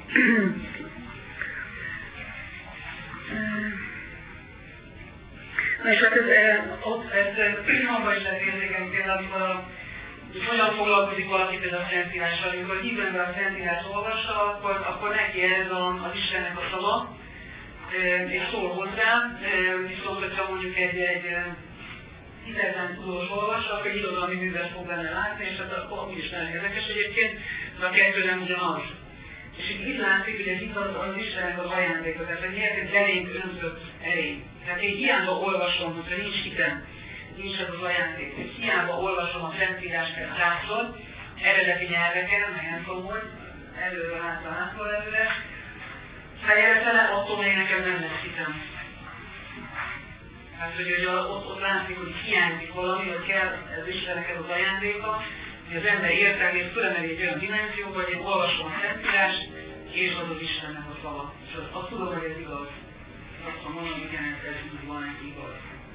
Na és hát ez, ott, ez abban is lehet érzékelni például, amikor a, hogy hogyan foglalkozik valaki például a Szentírással, amikor hívő ember a Szentírást olvassa, akkor, akkor neki ez a, az Istennek a szava, és szól hozzá, viszont hogyha mondjuk egy, egy hitetlen tudós olvas, akkor egy irodalmi művet fog benne látni, és hát akkor úgyis nagyon érdekes egyébként, de a kettő nem ugyanaz. És itt, itt látszik, hogy ez itt az, az Istennek az ajándéka, tehát hogy miért egy belénk öntött erény. Tehát én hiába olvasom, hogyha nincs hitem, nincs az az ajándék, hogy hiába olvasom a Szentírást százszor, eredeti nyelveken, meg nem tudom, hogy előről hátra, hátra előre, fejeltele, attól még nekem nem lesz hitem. Tehát, hogy, hogy ott, ott látszik, hogy hiányzik valami, hogy kell az Istennek ez az ajándéka, hogy az ember értelmét fölemeli egy olyan dimenzióba, hogy én olvasom a Szentírást, és az az Istennek a szava. És azt, azt tudom, hogy ez igaz. Azt mondom, hogy igen, ez így van, ez igaz.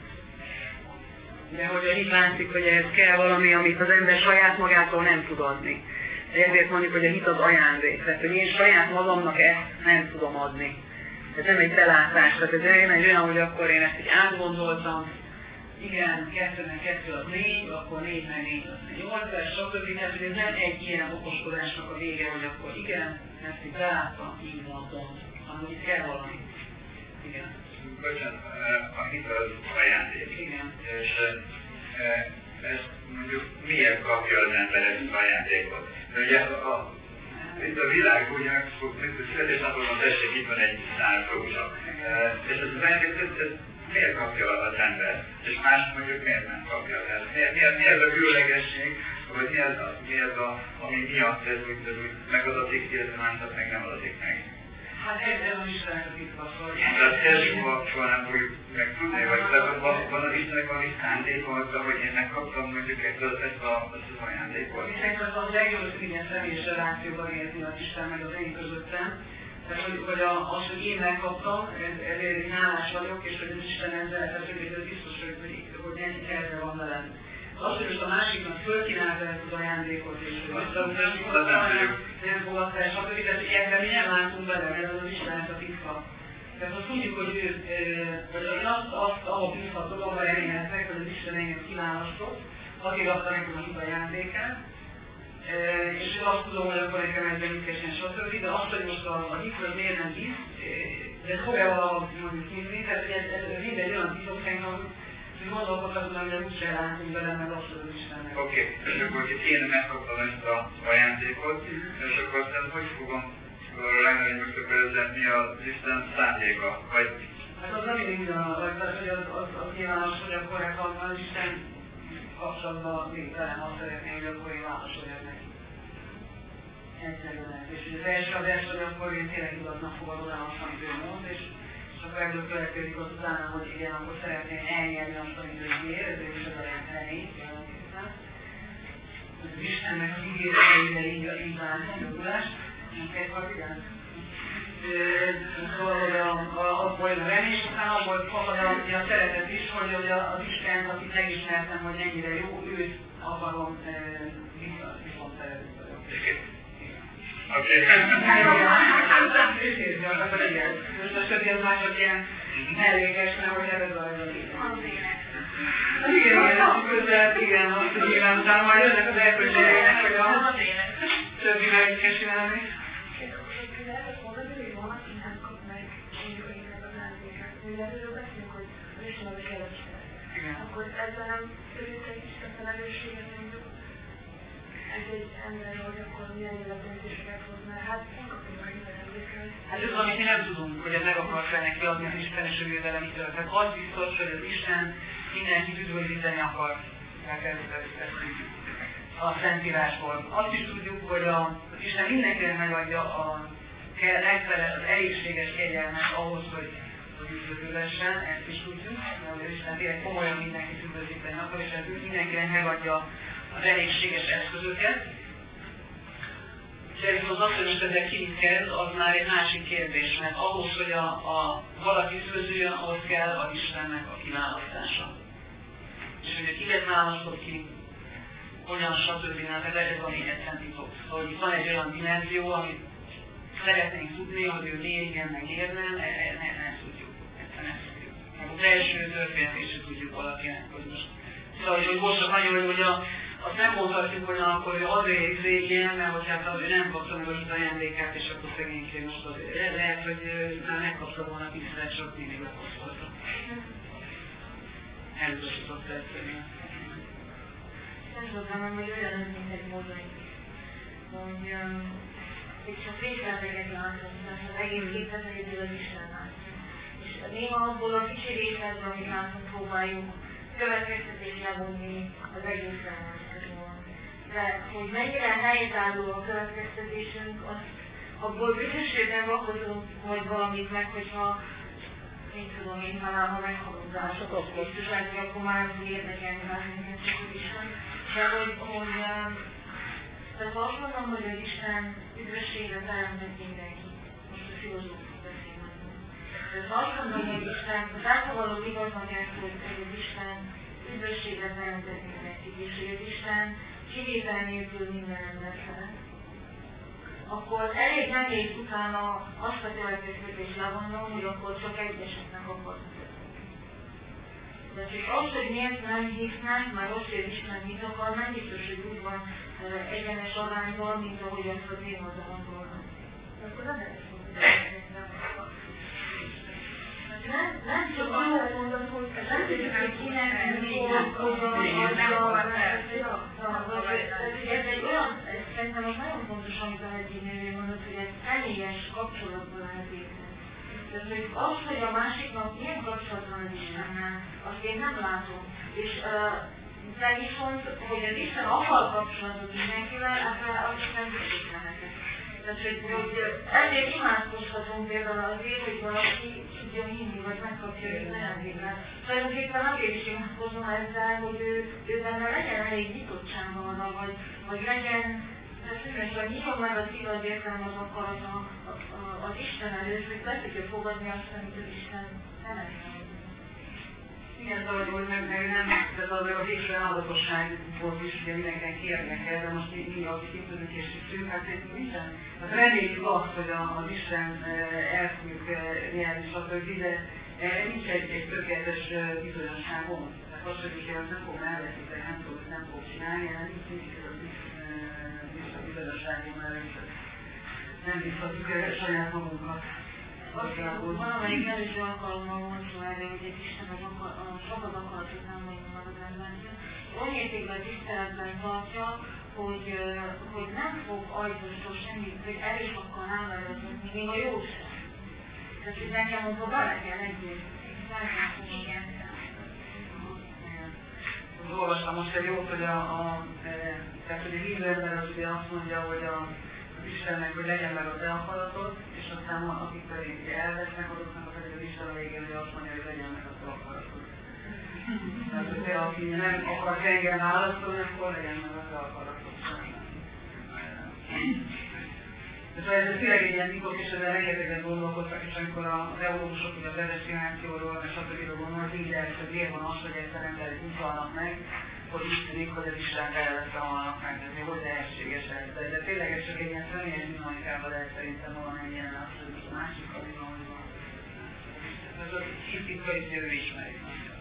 De hogy itt látszik, hogy ez kell valami, amit az ember saját magától nem tud adni. Ezért mondjuk, hogy a hit az ajándék. Tehát, hogy én saját magamnak ezt nem tudom adni. Ez nem egy belátás, tehát ez egy olyan, hogy akkor én ezt így átgondoltam, igen, kettőnek kettő az négy, akkor négy meg négy az nyolc, és stb. Tehát, hogy ez nem egy ilyen okoskodásnak a vége, hogy akkor igen, ezt így beláttam, így mondom, hanem itt kell valami. Igen. Bocsánat, a hit az ajándék. Igen. És ez mondjuk miért kapja az ember ezt az ajándékot? De ugye a, itt a világ úgy megfog, mint a születésnapon tessék, itt van egy szárrózsa. És ez az ajándékot, miért kapja az ember? És más mondjuk miért nem kapja? Mi, mi, mi ez a különlegesség, vagy mi az, mi az a, ami miatt ez úgy, ez úgy megadatik, illetve másnak meg nem adatik meg? Hát ez az Istennek a titka, szóval. Tehát ez soha nem fogjuk megtudni, vagy van, van az Istennek valami szándéka azzal, hogy én megkaptam mondjuk ezt, ezt, a, ezt az ajándékot. Szerintem az a legjobb, hogy ilyen személyes relációban érzi az Isten meg az én közöttem. Tehát, hogy, hogy a, az, hogy én megkaptam, ezért én hálás vagyok, és hogy az Isten ezzel, tehát hogy ez biztos, hogy, hogy, hogy ennyi erre van velem. Az, hogy most a másiknak fölkínálta ezt az ajándékot, és hogy visszautasni, nem fogadta el, stb. Tehát ebben mi nem látunk bele, ez az Istennek a titka. Tehát azt tudjuk, hogy ő, vagy én azt, azt ahol biztatok, ahol reményeztek, hogy az Isten engem kiválasztott, azért adta nekem a hit ajándékát, és én azt tudom, hogy akkor nekem ezzel mit kessen, stb. De azt, hogy most a, a hitről miért nem hisz, De ez fogja valahogy mondjuk hinni, tehát hogy ez, ez mindegy olyan titokság, hogy gondolkodhatunk, hogy úgyse látunk bele, meg abszolút Istennek. Oké, okay. És akkor, hogy én megkaptam ezt a ajándékot, és akkor aztán hogy fogom rájönni, most akkor ezzel mi az Isten szándéka? Vagy... Hát az nem mindig ugyanaz, tehát hogy az, az, az nyilvános, hogy akkor az Isten kapcsolatban még velem azt szeretné, hogy akkor én válaszoljak neki. Egyszerűen. És az első az első, hogy akkor én tényleg igaznak fogadom el azt, amit ő mond, és akkor ebből következik az utána, hogy igen, akkor szeretném elnyerni azt, amit ő ígér, ez is az a rendszeré, jelentésben. Az Istennek az ígéreteire így várni, a jogulást. Minket vagy, igen. Szóval, hogy abból jön a remés, aztán abból fakad a szeretet is, hogy az Isten, akit megismertem, hogy ennyire jó, őt akarom viszont szeretni vagyok. Oké. Most a többi az már csak ilyen mellékes, mert hogy erre zajlani. Igen, igen, az közel, igen, azt, hogy nyilván utána majd jönnek az elköltségeinek, hogy a többi meg kell csinálni. Akkor ezzel nem törőte Isten felelősséget, mondjuk egy ember, hogy akkor milyen életdöntéseket hoz, mert hát nem kapunk meg minden emléket. Hát ez amit mi nem tudunk, hogy ez meg akarsz neki adni az Isten és a védelemitől. Tehát az biztos, hogy az Isten mindenkit üdvözíteni akar, ezt tudjuk a Szentírásból. Azt is tudjuk, hogy a, az Isten mindenkinek megadja a legfele, az elégséges kegyelmet ahhoz, hogy üdvözülhessen, ezt is tudjuk, hogy az Isten tényleg komolyan mindenkit üdvözíteni akar, és ez mindenkinek megadja az elégséges eszközöket. De viszont az, hogy most ezzel ki mit kezd, az már egy másik kérdés, mert ahhoz, hogy a, a valaki üdvözüljön, ahhoz kell az Istennek a kiválasztása. És hogy kiket választott ki, hogyan, stb. Ez ez a négyetlen titok. Szóval itt van egy olyan dimenzió, amit szeretnénk tudni, hogy ő miért igen, meg miért nem, nem, nem tudjuk. Egyszerűen nem tudjuk. Meg az első történetét sem tudjuk valakinek, hogy most. Szóval, hogy most csak annyi, hogy a, azt nem mondhatjuk, hogy akkor azért ilyen, mert hogy hát ő nem kapta meg a hit ajándékát, és akkor szegénység most azért. Lehet, hogy már megkapta volna tízszer, csak mindig okozolta. Elutasította egyszerűen. Nem tudom, hogy olyan, mint egy mozaik, hogy és csak részleteket látunk, mert az egész képzeteléből az Isten látunk. És néha abból a kicsi részletben, amit látunk, próbáljuk következtetést levonni az egész elmásról. De hogy mennyire helytálló a következtetésünk, azt abból bizonyosségben vakozunk majd valamit meg, hogyha én tudom, én talán ha meghalunk mások, biztos lehet, hogy akkor már az érdekelni bármilyen csak az Isten. De hogy, hogy tehát azt mondom, hogy az Isten üdvösségre teremtett mindenki. Most a filozófus beszélnek. Tehát azt mondom, hogy Isten, az általában igaznak elszólt, hogy az Isten üdvösségre teremtett mindenki, és hogy az Isten kivétel nélkül minden ember szeret. Akkor elég nehéz utána azt a következtetést levonnom, hogy akkor csak egyeseknek akarnak. De csak az, hogy miért nem hisznek, már az, hogy Isten mit akar, nem biztos, hogy úgy van egyenes arányban, mint ahogy azt a témát gondolnak. Akkor nem lehet nem, nem csak azt mondom, hogy nem tudjuk, hogy kinek ez egy olyan, szerintem az nagyon fontos, amit a Hegyénővé mondott, hogy ez személyes kapcsolatban lehet érteni. Tehát, hogy az, hogy a másiknak milyen kapcsolatban az Istennel, azt én nem látom. És de viszont, hogy az Isten akar kapcsolatot mindenkivel, az nem biztos neked. Tehát, hogy, hogy ezért imádkozhatunk például azért, hogy valaki tudjon hinni, vagy megkapja az ajándékát. Tulajdonképpen azért is imádkozom ezzel, hogy ő, ő benne legyen elég nyitottsága arra, vagy, vagy legyen, tehát hogy nyitva meg a szív az értelem az akarat az Isten előtt, hogy be tudja fogadni azt, amit az Isten szeretne. Igen, szóval, hogy meg, meg nem, tehát az a végső állatosságból is ugye mindenkinek érdekel, de most mi, mi akik itt tudunk és hiszünk, hát nincsen. Hát reméljük azt, hogy az Isten el fogjuk nyerni, stb. De erre nincs egy, egy tökéletes bizonyosságom. Tehát az, hogy azt nem fogom elveszíteni, nem fogok, nem fogok csinálni, erre nincs nincs ez a bizonyosságom, mert nem bízhatjuk saját magunkat. igazából. Valamelyik előző alkalommal volt szó erre, hogy egy Isten az akar, a szabad akaratot nem mondja meg az embernek. Olyan értékben tiszteletben tartja, hogy, hogy nem fog ajtóstól semmit, hogy el is akar álladozni, még a jó sem. Tehát, hogy nekem abban bele kell egyébként. Olvastam most egy jót, hogy a, a, tehát, hogy a hívő ember az ugye azt mondja, hogy a, az Istennek, hogy legyen meg a te akaratot, és aztán akik pedig elvesznek, azoknak pedig az Isten a végén, hogy azt mondja, hogy legyen meg a te akaratod. Tehát, hogy te, aki nem akar engem választani, akkor legyen meg a te akaratod. De ez tényleg egy ilyen titok, és ezzel rengeteget gondolkodtak, és amikor az eológusok, ugye a predestinációról, és stb. Gondolnak, így lesz, hogy miért van az, hogy egyszer emberek úgy halnak meg, hogy úgy tűnik, hogy az Isten elveszre halnak meg, ez még hogy lehetséges ez. De, de tényleg ez csak egy ilyen személyes dinamikában lehet szerintem valamennyien azt, hogy a másik a dinamikban. Ez az hisztika, és ő ismerik.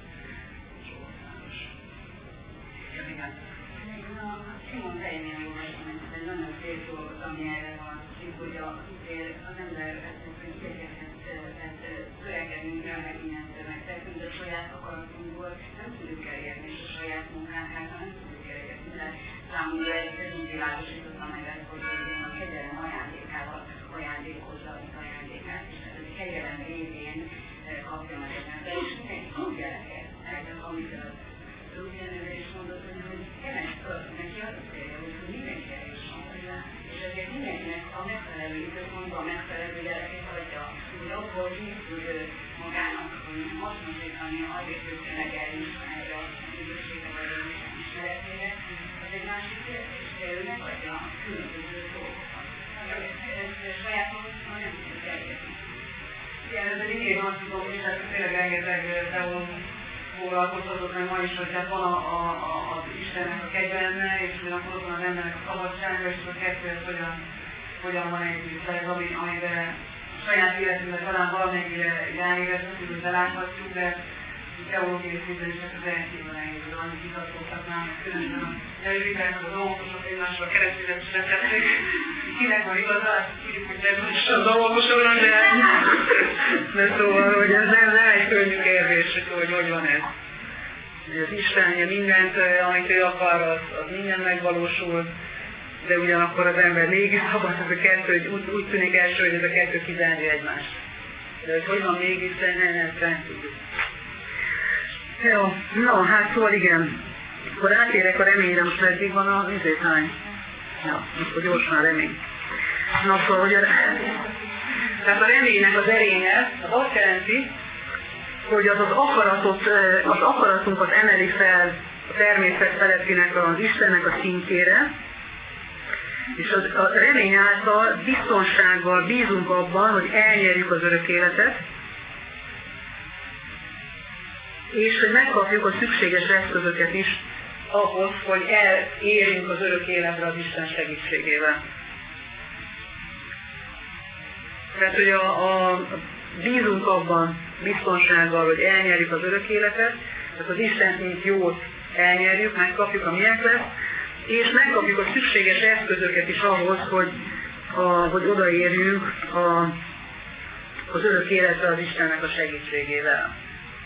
Igen, igen. Simon fejénél olvastam egy nagyon szép dolgot, ami erre van, hogy az ember igyekezhet törekednünk rá, meg mindent megtettünk, de a saját akaratunkból nem tudjuk elérni, és a saját munkánk által nem tudjuk elérni. De számomra ez úgy világosította meg ezt, hogy a kegyelem ajándékával ajándékozza az ajándékát, és ez a kegyelem révén kapja meg az ember, és mindenki tudja neked, ezek amit az útjelölő is mondott, hogy keresd föl, neki az a célja, hogy mindenki eljusson hozzá, és ezért mindenkinek a megfelelő időpontban a megfelelő gyerekét adja, hogy abból így tud magának hasznosítani, azért, hogy tényleg eljusson erre a időségre vagy a ismeretére, az egy másik kérdés, de ő megadja a különböző dolgokat. Ez saját magunkban nem tudjuk elérni. Igen, ez egy igény azt tudom, és hát tényleg rengeteg teológus foglalkoztatok meg ma is, hogy hát van a, a, a, az Istennek a kegyelme, és ugyanakkor ott van az embernek a szabadsága, és a kettő, ez hogyan, hogyan van együtt. Ez, ami, amiben a saját életünkben talán valamennyire irányévezünk, hogy beláthatjuk, de teológiai szinten is csak az elkívül nehéz, hogy amit vitatkoztatnám, különösen a jelőviták, az dolgokosok egymással keresztül születettek. Kinek van igaza, azt tudjuk, hogy természetesen az dolgokosoknak, de, de szóval, hogy ez nem, nem egy könnyű kérdés, hogy hogy van ez. Az Isten mindent, amit ő akar, az, az minden megvalósul, de ugyanakkor az ember mégis szabad, ez a kettő, hogy úgy, úgy tűnik első, hogy ez a kettő kizárja egymást. De hogy hogy van mégis, nem, nem, nem tudjuk. Jó, no, hát szóval igen. Akkor átérek a reményre, most eddig van a műzétány. Ja, akkor gyorsan a remény. Na, szóval, hogy a, tehát a reménynek az erénye, az azt jelenti, hogy az az akaratot, az akaratunkat emeli fel a természet felettinek az Istennek a szintjére, és az, a remény által biztonsággal bízunk abban, hogy elnyerjük az örök életet, és hogy megkapjuk a szükséges eszközöket is ahhoz, hogy elérjünk az örök életre az Isten segítségével. Tehát, hogy a, a, bízunk abban biztonsággal, hogy elnyerjük az örök életet, tehát az Istent mint jót elnyerjük, megkapjuk, a miénk lesz, és megkapjuk a szükséges eszközöket is ahhoz, hogy, a, hogy odaérjünk a, az örök életre az Istennek a segítségével.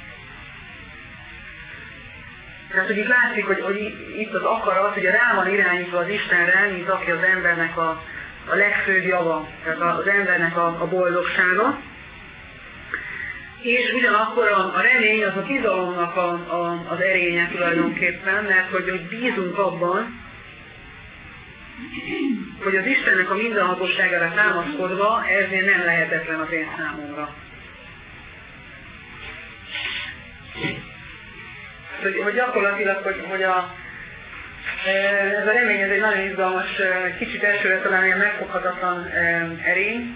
Tehát, hogy itt látszik, hogy, hogy itt az akarat, ugye rá van irányítva az Istenre, mint aki az embernek a, a legfőbb java, tehát az embernek a, a boldogsága. És ugyanakkor a, a remény az a bizalomnak a, a, az erénye tulajdonképpen, mert hogy, hogy bízunk abban, hogy az Istennek a mindenhatóságára támaszkodva ezért nem lehetetlen az én számomra. Hogy, hogy gyakorlatilag, hogy, hogy a, ez a remény ez egy nagyon izgalmas, kicsit elsőre talán ilyen megfoghatatlan erény,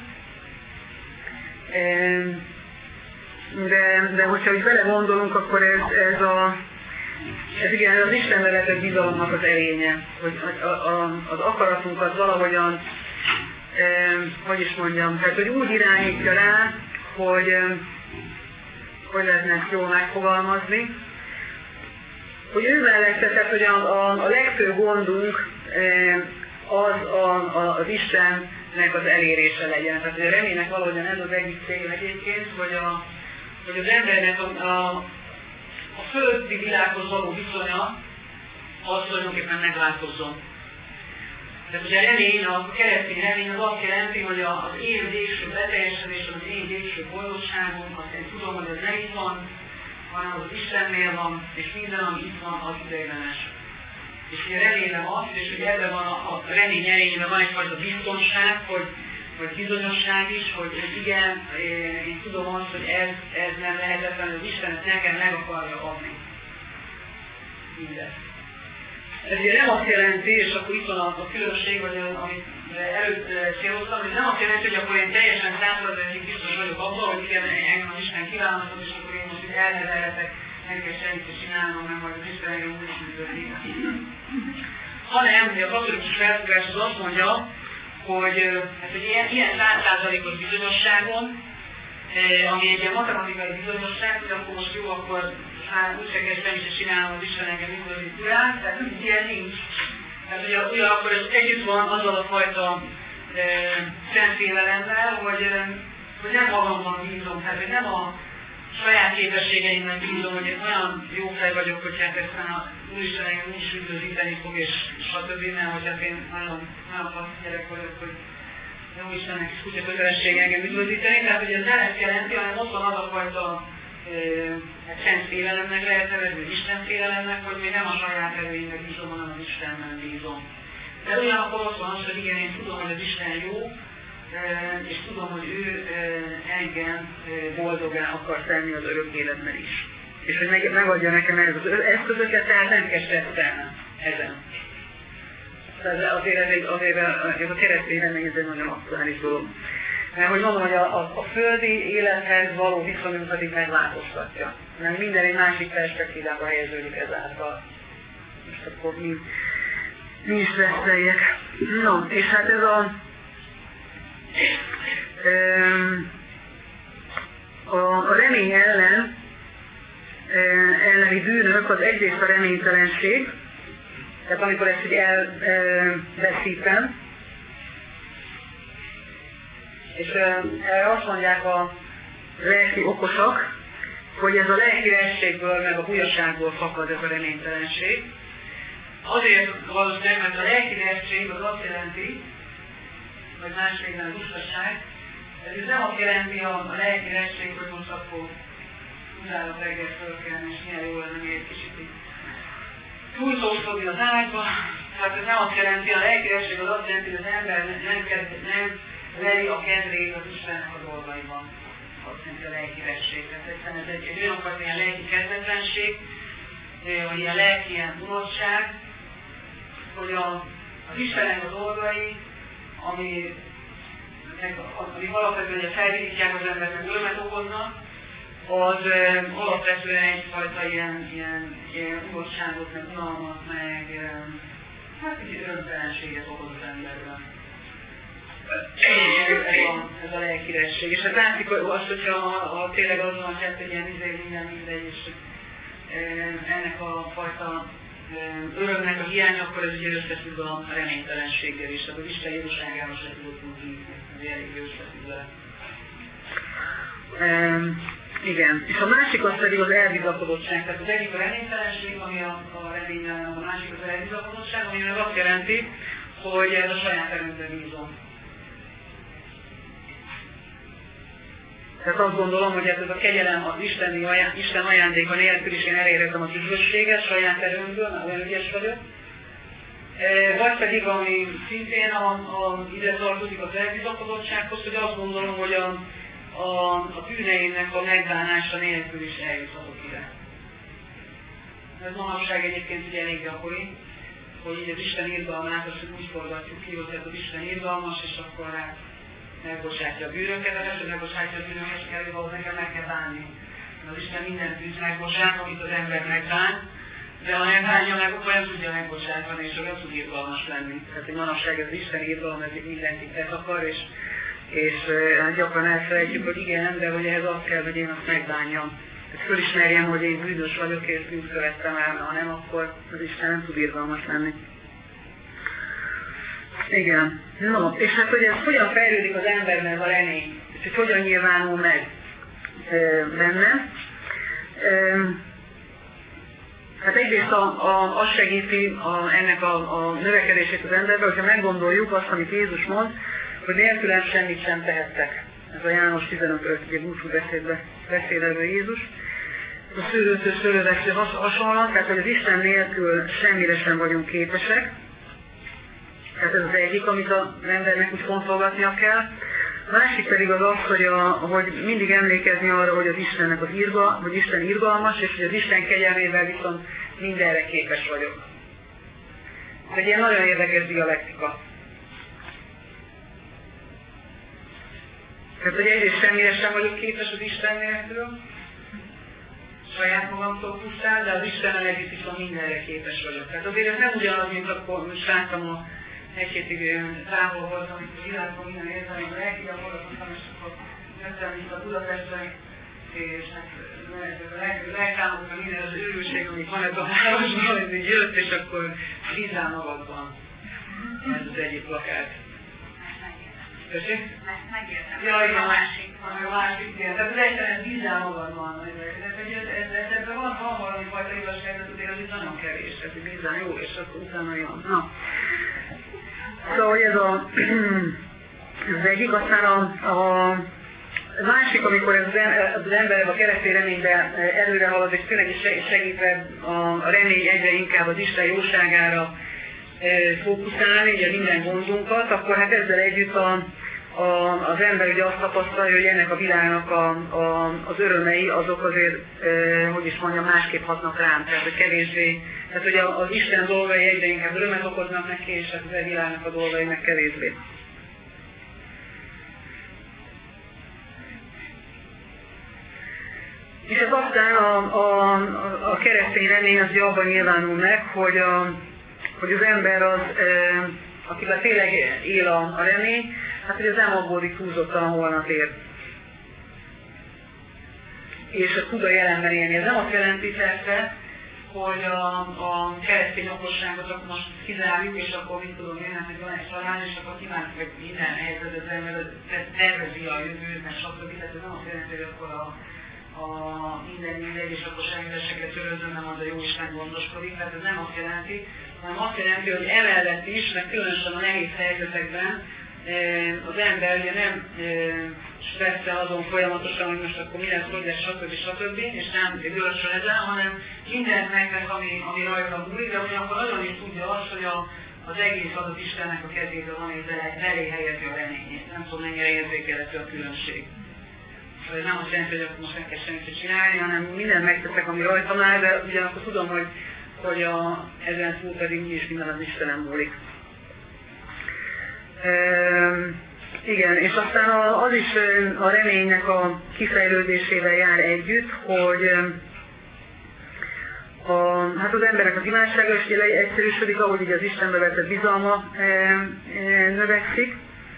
de, de hogyha úgy bele gondolunk, akkor ez, ez, a, ez igen, ez az Istenbe vetett bizalomnak az erénye, hogy a, a, az akaratunkat valahogyan, hogy is mondjam, tehát hogy úgy irányítja rá, hogy hogy lehetne ezt jól megfogalmazni, hogy ő mellette, tehát hogy a, a, a legfőbb gondunk az a, a, az Isten nek az elérése legyen. Tehát a reménynek valahogyan ez az egyik cél egyébként, hogy, a, hogy az embernek a, a, a földi világhoz való viszonya az tulajdonképpen megváltozzon. Tehát ugye a remény, a keresztény remény az azt jelenti, hogy az én végső beteljesedés, az én végső boldogságom, azt én tudom, hogy az nem itt van, hanem az Istennél van, és minden, ami itt van, az ideiglenes. És ugye remélem azt, és ugye ebben van a, a remény erényében van egyfajta biztonság, hogy, vagy bizonyosság is, hogy igen, én tudom azt, hogy ez, ez nem lehetetlen, hogy az Isten nekem meg akarja adni. Mindezt. Ez ugye nem azt jelenti, és akkor itt van a, a különbség, vagy amit előtt céloztam, hogy nem azt jelenti, hogy akkor én teljesen százszerzalékig biztos vagyok abban, hogy igen, engem az Isten kívánatot, és akkor én most elnevelhetek, nem kell semmit is csinálnom, mert majd az Isten engem úgy is működik. Hanem, hogy a katolikus felfogás az azt mondja, hogy hát, egy ilyen, ilyen száz százalékos bizonyosságon, ami egy ilyen matematikai bizonyosság, hogy akkor most jó, akkor hát úgy se kezdtem is csinálnom, az Isten engem mindazit urán, tehát ilyen nincs. Tehát ugye, ugye akkor ez együtt van azzal a fajta e, szentfélelemmel, hogy, e, hogy nem magamban bízom, tehát hogy nem a saját képességeimben bízom, hogy olyan jó fej vagyok, hogy hát ezt a Úristen engem úgy is üdvözíteni fog, és stb. Nem, hogy hát én nagyon, nagyon fassz gyerek vagyok, hogy jó Istennek is kutya kötelessége engem üdvözíteni, tehát hogy ez nem ezt jelenti, hanem ott van az a fajta szent félelemnek lehet nevezni, Isten félelemnek, hogy még nem a saját erőimben bízom, hanem az Istenben bízom. De ugyanakkor ott van az, hogy igen, én tudom, hogy az Isten jó, és tudom, hogy ő engem boldoggá akar tenni az örök életben is. És hogy meg, megadja nekem ez az eszközöket, tehát nem kell stresszelnem ezen. Tehát azért ez, egy, azért ez a keresztény remény ez egy nagyon aktuális dolog. Mert hogy mondom, hogy a, a, a földi élethez való viszonyunkat így megváltoztatja. Mert minden egy másik perspektívába helyeződik ezáltal. Most akkor mi, mi is beszéljek. No, és hát ez a, a, a remény ellen elleni bűnök az egyrészt a reménytelenség, tehát amikor ezt így elveszítem, és erre azt mondják a lelki okosak, hogy ez a lelki rességből, meg a bujaságból fakad ez a reménytelenség. Azért valószínűleg, mert a lelki resség az azt jelenti, vagy másképpen a lustaság, ez nem azt jelenti a, a lelki resség, hogy most akkor utána reggel fölkelni, és milyen jó lenne még egy kicsit így túlzózkodni az ágyba. Tehát ez nem azt jelenti, a lelki resség az azt jelenti, hogy az ember nem, kezd, nem leli a kedvét az Istennek a dolgaiban. Azt jelenti a lelki resség. Tehát egyszerűen ez egy, egy olyan fajta ilyen lelki kedvetlenség, vagy ilyen lelki ilyen unodtság, hogy a, az Istennek a dolgai, ami, ami alapvetően felvidítják az embernek örömet okoznak, az e, alapvetően egyfajta ilyen, ilyen, ilyen unodtságot, meg unalmat, meg e, hát egy örömtelenséget okoz az emberben. Ez a, ez a lelkiresség. És hát látszik azt, hogyha ha tényleg az van, hogy ilyen izé, minden mindegy, és e, ennek a fajta e, örömnek a hiánya, akkor ez ugye összefügg a reménytelenséggel is. Tehát az Isten jóságával se tudott úgy hívni, ez elég összefügg vele. Igen, és a másik az pedig az elbizakodottság. Tehát az egyik a reménytelenség, ami a, a reményel, a másik az elbizakodottság, ami meg azt jelenti, hogy ez a saját erőmben bízom. Tehát azt gondolom, hogy ez a kegyelem az Isteni aján, Isten ajándéka nélkül is én elérhetem az üdvösséget saját erőmből, mert olyan ügyes vagyok. Vagy pedig, ami szintén a, a, ide tartozik az elbizakodottsághoz, hogy azt gondolom, hogy a A, a bűneimnek a megbánása nélkül is eljuthatok ide. Ez manapság egyébként ugye elég gyakori, hogy így az Isten irgalmát azt úgy forgatjuk ki, hogy az Isten irgalmas, és akkor hát megbocsátja a bűnöket, de hogy megbocsátja a bűnöket, és kell, hogy nekem meg kell bánni. Az Isten minden bűnt megbocsát, amit az ember megbán, de ha nem bánja meg, akkor nem tudja megbocsátani, és nem tud irgalmas lenni. Tehát egy manapság az Isten irgalom, ez mindenkit betakar, és és hát gyakran elfelejtjük, hogy igen, de hogy ehhez azt kell, hogy én azt megbánjam. Hogy fölismerjem, hogy én bűnös vagyok, és bűnt követtem el, ha nem, akkor az Isten nem tud irgalmas lenni. Igen. No, és hát hogy ez hogyan fejlődik az emberben a remény, és hogy hogyan nyilvánul meg e, benne. E, hát egyrészt a, a, az segíti a, ennek a, a növekedését az emberben, hogyha meggondoljuk azt, amit Jézus mond, hogy nélkülem semmit sem tehettek. Ez a János tizenöt ugye búcsú beszédbe beszélő Jézus. A szőlőtől szőlővesző hasonlat, tehát hogy az Isten nélkül semmire sem vagyunk képesek. Tehát ez az egyik, amit az embernek úgy fontolgatnia kell. A másik pedig az az, hogy, a, hogy mindig emlékezni arra, hogy az Istennek az irga, hogy Isten irgalmas, és hogy az Isten kegyelmével viszont mindenre képes vagyok. Ez egy ilyen nagyon érdekes dialektika. Tehát, hogy egyrészt semmire sem vagyok képes az Isten nélkül, saját magamtól pusztán, de az Istennel együtt viszont mindenre képes vagyok. Tehát azért ez nem ugyanaz, mint akkor most láttam a egy hétig távol voltam, amikor a világban minden értelem, a lelkigyakorlatottam, és akkor jöttem itt a Budapesten, és hát a lelkámokban minden az őrülség, amik van ebben a városban, ez így jött, és akkor bízzál magadban. Ez az egyik plakát. Köszi? Megértem. Ja, igen, a másik, a másik, igen. Tehát az egyszerűen bízzál magadban. Ebben van, van valami fajta igazság, de azért az itt nagyon kevés, tehát bízzál jó, és akkor utána jön. Na. Szóval, hogy ez a, az egyik, aztán a, a másik, amikor ez az ember a keresztény reménybe előre halad, és tényleg is segítve a remény egyre inkább az Isten jóságára fókuszálni, ugye minden gondunkat, akkor hát ezzel együtt a, a, az ember ugye azt tapasztalja, hogy ennek a világnak a, a, az örömei azok azért, e, hogy is mondjam, másképp hatnak rám, tehát hogy kevésbé, tehát hogy az Isten dolgai egyre inkább örömet okoznak neki, és az a világnak a dolgai meg kevésbé. És az aztán a, a, a keresztény remény az abban nyilvánul meg, hogy, a, hogy az ember az, e, akivel tényleg él a, a remény, hát hogy az nem aggódik túlzottan holnapért. És tud a jelenben élni. Ez nem azt jelenti persze, hogy a, a keresztény okosságot akkor most kizárjuk, és akkor mit tudom én, hát hogy van egy család, és akkor kívánjuk, hogy minden helyzetben az ember tervezi a jövőt, mert stb. Tehát ez nem azt jelenti, hogy akkor a, a minden mindegy, és akkor semmire se kell törődnöm, nem az a jó Isten gondoskodik. Tehát ez nem azt jelenti, hanem azt jelenti, hogy emellett is, mert különösen a nehéz helyzetekben az ember ugye nem stresszel azon folyamatosan, hogy most akkor mi lesz, hogy lesz, stb. stb. És nem görcsöl ezen, hanem mindent megvesz, ami, ami rajta múlik, de ugyanakkor nagyon is tudja azt, hogy a, az egész az az Istennek a kezében van, és belé helyezi a reményét. Nem tudom, mennyire érzékelhető a különbség. Ez nem azt jelenti, hogy akkor most meg kell semmit csinálni, hanem mindent megteszek, ami rajtam áll, de ugyanakkor tudom, hogy, hogy a, ezen túl pedig úgyis minden az Istenem múlik. Ehm, igen, és aztán az is a reménynek a kifejlődésével jár együtt, hogy a, hát az embernek az imádsága is egyszerűsödik, ahogy így az Istenbe vetett bizalma e, e, növekszik,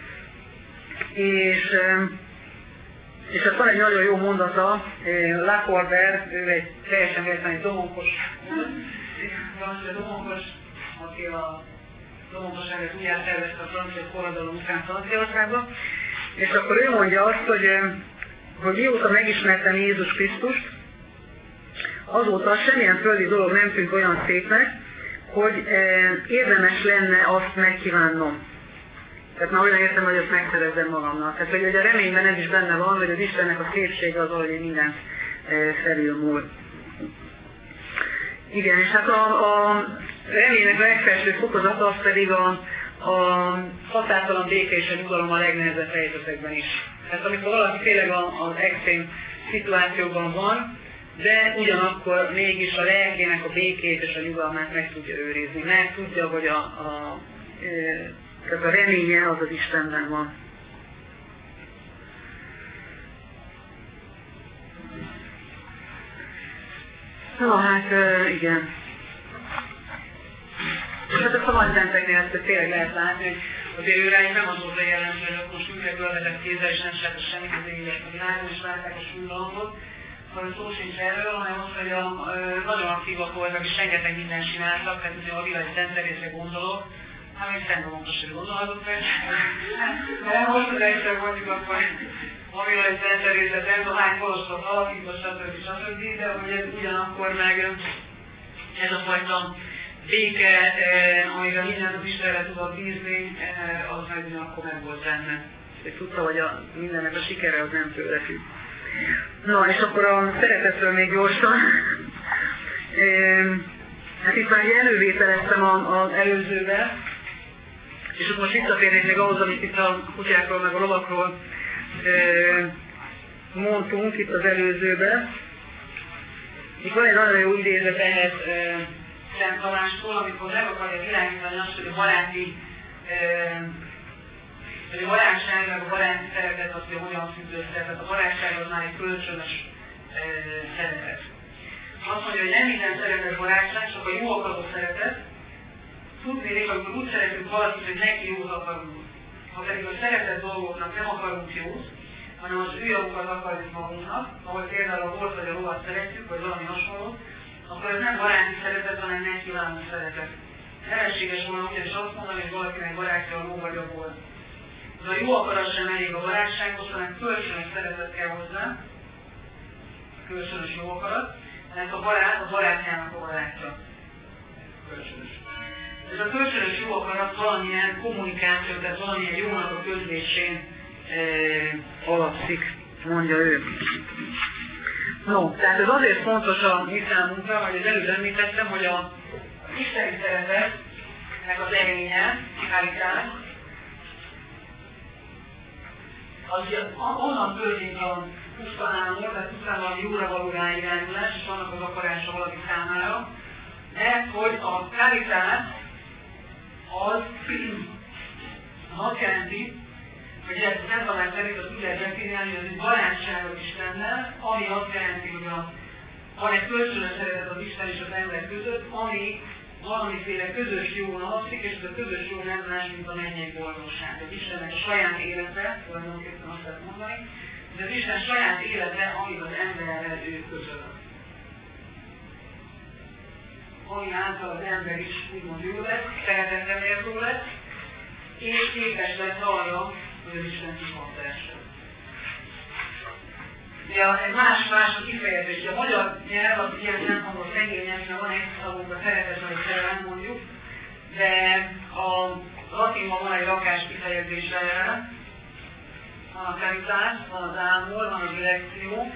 és, e, és hát van egy nagyon jó mondata, e, Lacordaire, ő egy teljesen véletlenül domonkos, domonkos, aki a domonkosságot úgy áttervezte a francia forradalom után Franciaországba, és akkor ő mondja azt, hogy, hogy mióta megismertem Jézus Krisztust, azóta semmilyen földi dolog nem tűnt olyan szépnek, hogy érdemes lenne azt megkívánnom. Tehát már olyan értem, hogy azt megszerezzem magamnak. Tehát, hogy a reményben ez is benne van, hogy az Istennek a szépsége az, hogy minden felülmúl. Igen, és hát a, a reménynek a legfelső fokozata az pedig a, a határtalan béke és a nyugalom a legnehezebb helyzetekben is. Tehát amikor valaki tényleg az extrém szituációban van, de ugyanakkor mégis a lelkének a békét és a nyugalmát meg tudja őrizni, mert tudja, hogy a, a, a, a reménye az az Istenben van. Na hát, igen. És hát a szabadzenteknél ezt tényleg lehet látni, hogy azért ő rájuk nem az volt a jellemző, hogy akkor sünkekből vetett kézzel, és nem sejtett semmit az élet a világon, és látták a súlydalamot, hanem szó sincs erről, hanem az, hogy a, nagyon aktívak voltak, és rengeteg mindent csináltak, tehát ugye a világ szenterészre gondolok, Hát még szerintem most is gondolhatok persze. De most az egyszer mondjuk akkor mobilis rendszerészet, nem tudom hány kolostot alakított, stb. stb. De hogy ugyanakkor meg ez a fajta béke, amire minden az Istenre tudott bízni, az meg ugyanakkor meg volt benne. És tudta, hogy a, mindennek a sikere az nem tőle függ. No, és akkor a szeretetről még gyorsan. Hát itt már elővételeztem az előzőbe, és ott most visszatérnék még ahhoz, amit itt a kutyákról meg a lovakról mondtunk itt az előzőbe. Itt van egy nagyon jó idézet ehhez Szent Tamástól, amikor meg akarja világítani azt, hogy a baráti hogy a barátság, meg a baráti szeretet az, hogy hogyan függ össze, tehát a barátság az már egy kölcsönös e, szeretet. Azt mondja, hogy nem minden szeretet barátság, csak a jó akaró szeretet. Tudnék, amikor úgy szeretünk valakit, hogy neki jót akarunk. Ha pedig a szeretett dolgoknak nem akarunk jót, hanem az ő javukat akarjuk magunknak, ahol például a bort vagy a lovat szeretjük, vagy valami hasonló, akkor ez nem baráti szeretet, hanem megkívánó szeretet. Nevetséges volna ugyanis azt mondani, hogy valakinek barátja a ló vagy a bor. De a jó akarat sem elég a barátsághoz, hanem kölcsönös szeretet kell hozzá, kölcsönös jó akarat, mert a barát a barátjának a barátja. Kölcsönös. Ez a kölcsönös jó akarat valamilyen kommunikáció, tehát valamilyen jónak a közlésén e, alapszik, mondja ő. No, tehát ez azért fontos a mi számunkra, hogy az előbb említettem, hogy a isteni szeretetnek az erénye, charitás, az onnan történik a puszta álmod, tehát pusztán valami jóra való ráirányulás, és vannak az akarása valaki számára, mert hogy a charitás az azt jelenti, hogy ez nem talán szerint azt úgy lehet definiálni, hogy ez egy barátságos Istennel, ami azt jelenti, hogy a, van egy kölcsönös szeretet az Isten és az ember között, ami valamiféle közös jón alapszik, és ez a közös jó nem más, mint a mennyei boldogság. Az Istennek a saját élete, tulajdonképpen azt lehet mondani, de az Isten saját élete, amit az emberrel ő közöl. Ami által az ember is úgymond jó lesz, szeretettel méltó lesz, és képes lesz arra, hogy az Isten kihatása. Ja, ez más-más a kifejezés. A magyar nyelv az ilyen szempontból szegény nyelv, van egy szavunk a szeretet, vagy szerelem mondjuk, de a latinban van egy rakás kifejezés erre. Van a charitás, van az ámor, van a direkció,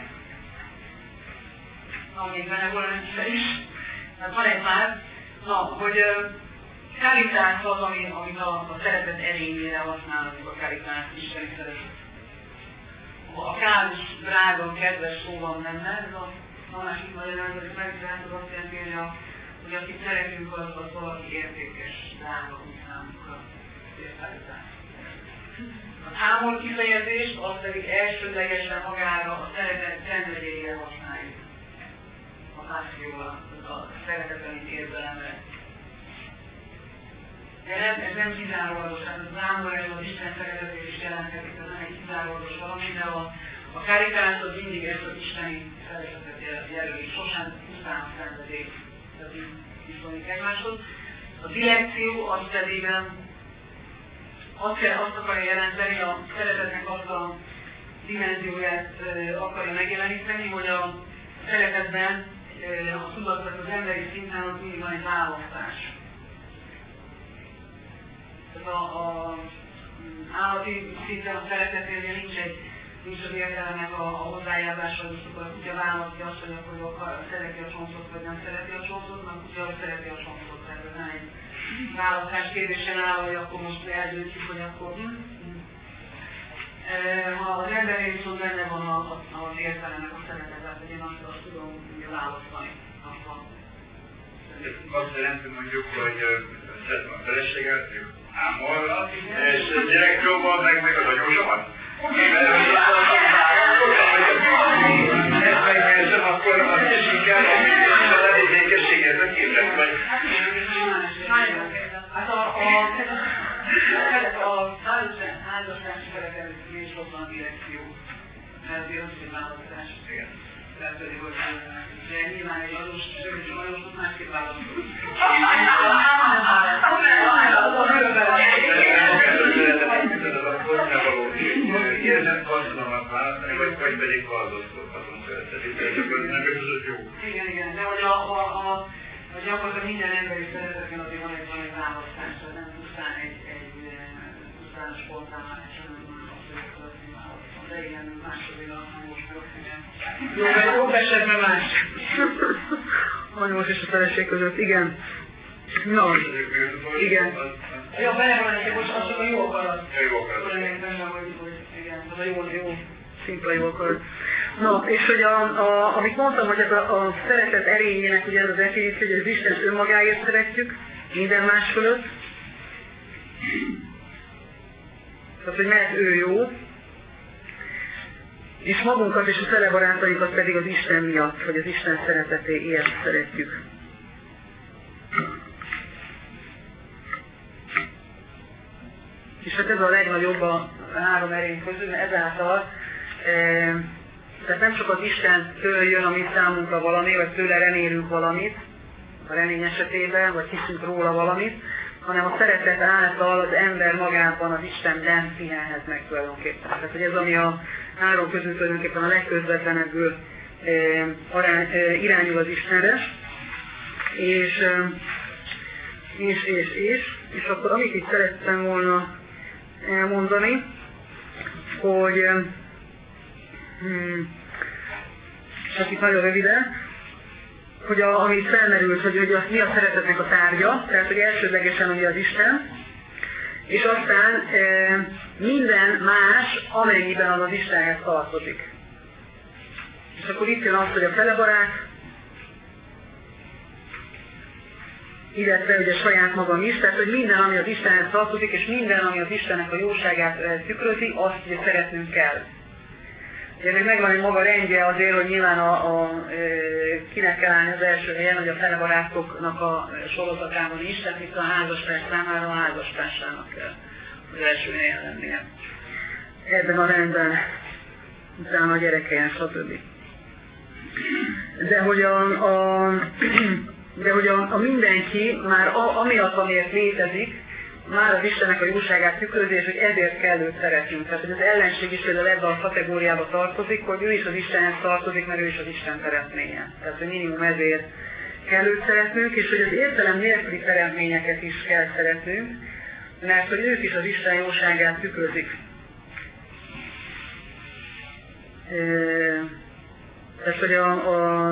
van még benevolencia is. Tehát van egy pár, na, hogy charitás az, ami, amit a, a szeretet erényére használunk, a charitás, isteni szeretet. A kárus, drága, kedves szó van benne, ez a másik magyarázat, hogy megvilágítod azt jelenti, hogy, a, hogy akit szeretünk, az, az valaki értékes, drága, úgy számunkra értelmetlen. Az ámor kifejezést, azt pedig elsődlegesen magára a szeretet szenvedélyére használjuk. A pászcióra, a szeretetlenit érzelemre. De nem, ez nem kizárólagos, hát az ámor ez az Isten szeretetét is jelenthetik, ez nem egy kizárólagos valami, de a, a charitás az mindig ezt az isteni szeretetet jelöli, sosem pusztán a szenvedély, tehát így viszonylik egymáshoz. A direkció az pedig azt, kell, azt akarja jelenteni, a szeretetnek azt a dimenzióját akarja megjeleníteni, hogy a szeretetben, a tudatban az emberi szinten az mindig van egy választás. A, a állati szinten a szeretetnél nincs egy nincs az értelemnek a, a hozzájárulása, hogy most akkor a kutya választja azt, hogy akkor akar, szereti a csontot, vagy nem szereti a csontot, mert a kutya szereti a csontot. Tehát ez nem egy választás kérdésen áll, hogy akkor most eldöntjük, hogy akkor hm, hm. E, ha az embernél viszont benne van a, a, az értelemnek a szeretet, tehát én azt, azt tudom ugye választani. Akkor. Azt jelenti mondjuk, hogy szeretem a feleséget, ámolva, és direkcióban meg, meg az anyósomat. Ezt megnézem, akkor az is inkább a levékészséget a képet vagy. Hát a házassági szeretelők is ott van a direkció. Mert azért az, hogy választás. Tehát pedig, hogy nyilván egy adós, és egy adósot másképp választó. kardozkodhatunk össze, és akkor nem biztos jó. Igen, igen, de hogy a, a, a, a gyakorlatilag minden emberi szeretetben azért van egy, van egy választás, tehát nem pusztán egy, egy pusztán spontánás, hanem azt, hogy szeretném választom. De igen, második a hangos történet. Jó, mert jobb esetben más. Hangos és a feleség között, igen. Na, igen. Ja, benne van neki, most az csak a jó akarat. Jó akarat. Igen, az a jó, jó, szimpla jó akarat. Na, és hogy a, a, amit mondtam, hogy ez a, a szeretet erényének ugye ez az definíció, hogy az Isten önmagáért szeretjük, minden más fölött. Tehát, hogy mert ő jó, és magunkat és a fele barátainkat pedig az Isten miatt, hogy az Isten szeretetéért szeretjük. És hát ez a legnagyobb a három erény közül, mert ezáltal e, tehát nem csak az Istentől jön, ami számunkra valami, vagy tőle remélünk valamit, a remény esetében, vagy hiszünk róla valamit, hanem a szeretet által az ember magában az Istenben pihenhet meg tulajdonképpen. Tehát, hogy ez ami a három közül tulajdonképpen a legközvetlenebbül e, arány, e, irányul az Istenre, és, e, és, és, és, és akkor amit itt szerettem volna elmondani, hogy hmm, csak itt nagyon röviden, hogy a, amit felmerült, hogy, hogy a, mi a szeretetnek a tárgya, tehát hogy elsődlegesen ugye az Isten, és aztán e, minden más, amennyiben az az Istenhez tartozik. És akkor itt jön az, hogy a felebarát, illetve ugye saját magam is, tehát hogy minden, ami az Istenhez tartozik, és minden, ami az Istennek a jóságát tükrözi, azt ugye szeretnünk kell. Ugye még megvan egy maga rendje azért, hogy nyilván a, a, kinek kell állni az első helyen, hogy a felebarátoknak a sorozatában is, tehát itt a házastárs számára a házastársának kell az első helyen lennie. Ebben a rendben, utána a gyerekejen, stb. De hogy a, a De hogy a, a mindenki már a, amiatt, amiért létezik, már az Istennek a jóságát tükrözi, és hogy ezért kell őt szeretnünk. Tehát, hogy az ellenség is például ebben a kategóriába tartozik, hogy ő is az Istenhez tartozik, mert ő is az Isten teremtménye. Tehát, hogy minimum ezért kell őt szeretnünk, és hogy az értelem nélküli teremtményeket is kell szeretnünk, mert hogy ők is az Isten jóságát tükrözik. E, tehát, hogy a, a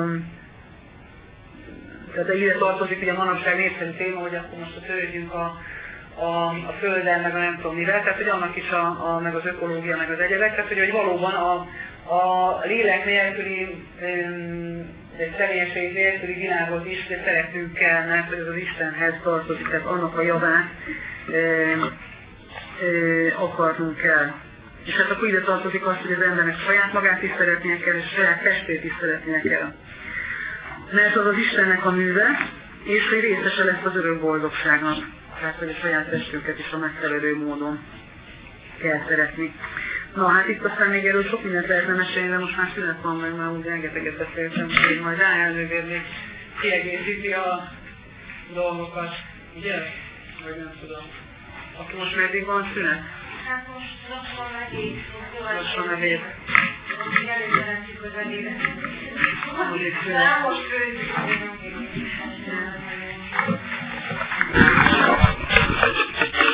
Tehát ide tartozik ugye a manapság népszerű téma, hogy akkor most törődjünk a, a, a Földen, meg a nem tudom mivel, tehát hogy annak is a, a, meg az ökológia, meg az egyebek, tehát hogy, hogy valóban a, a lélek nélküli, egy személyiség nélküli világot is szeretnünk kell, mert hogy az az Istenhez tartozik, tehát annak a javát e, e, akarnunk kell. És hát akkor ide tartozik az, hogy az embernek saját magát is szeretnie kell, és saját testét is szeretnie kell. Mert az az Istennek a műve, és hogy részese lesz az örök boldogságnak. Tehát, hogy a saját testünket is a megfelelő módon kell szeretni. Na hát itt aztán még erről sok mindent lehetne mesélni, de most már szünet van, meg már úgy rengeteget beszéltem, hogy majd ráelnővér még kiegészíti a dolgokat, ugye? Vagy nem tudom. Akkor most meddig van szünet? Hát most lassan megér. Lassan megér. Még előteremtjük az eléret. Nem most főzik. Thank you.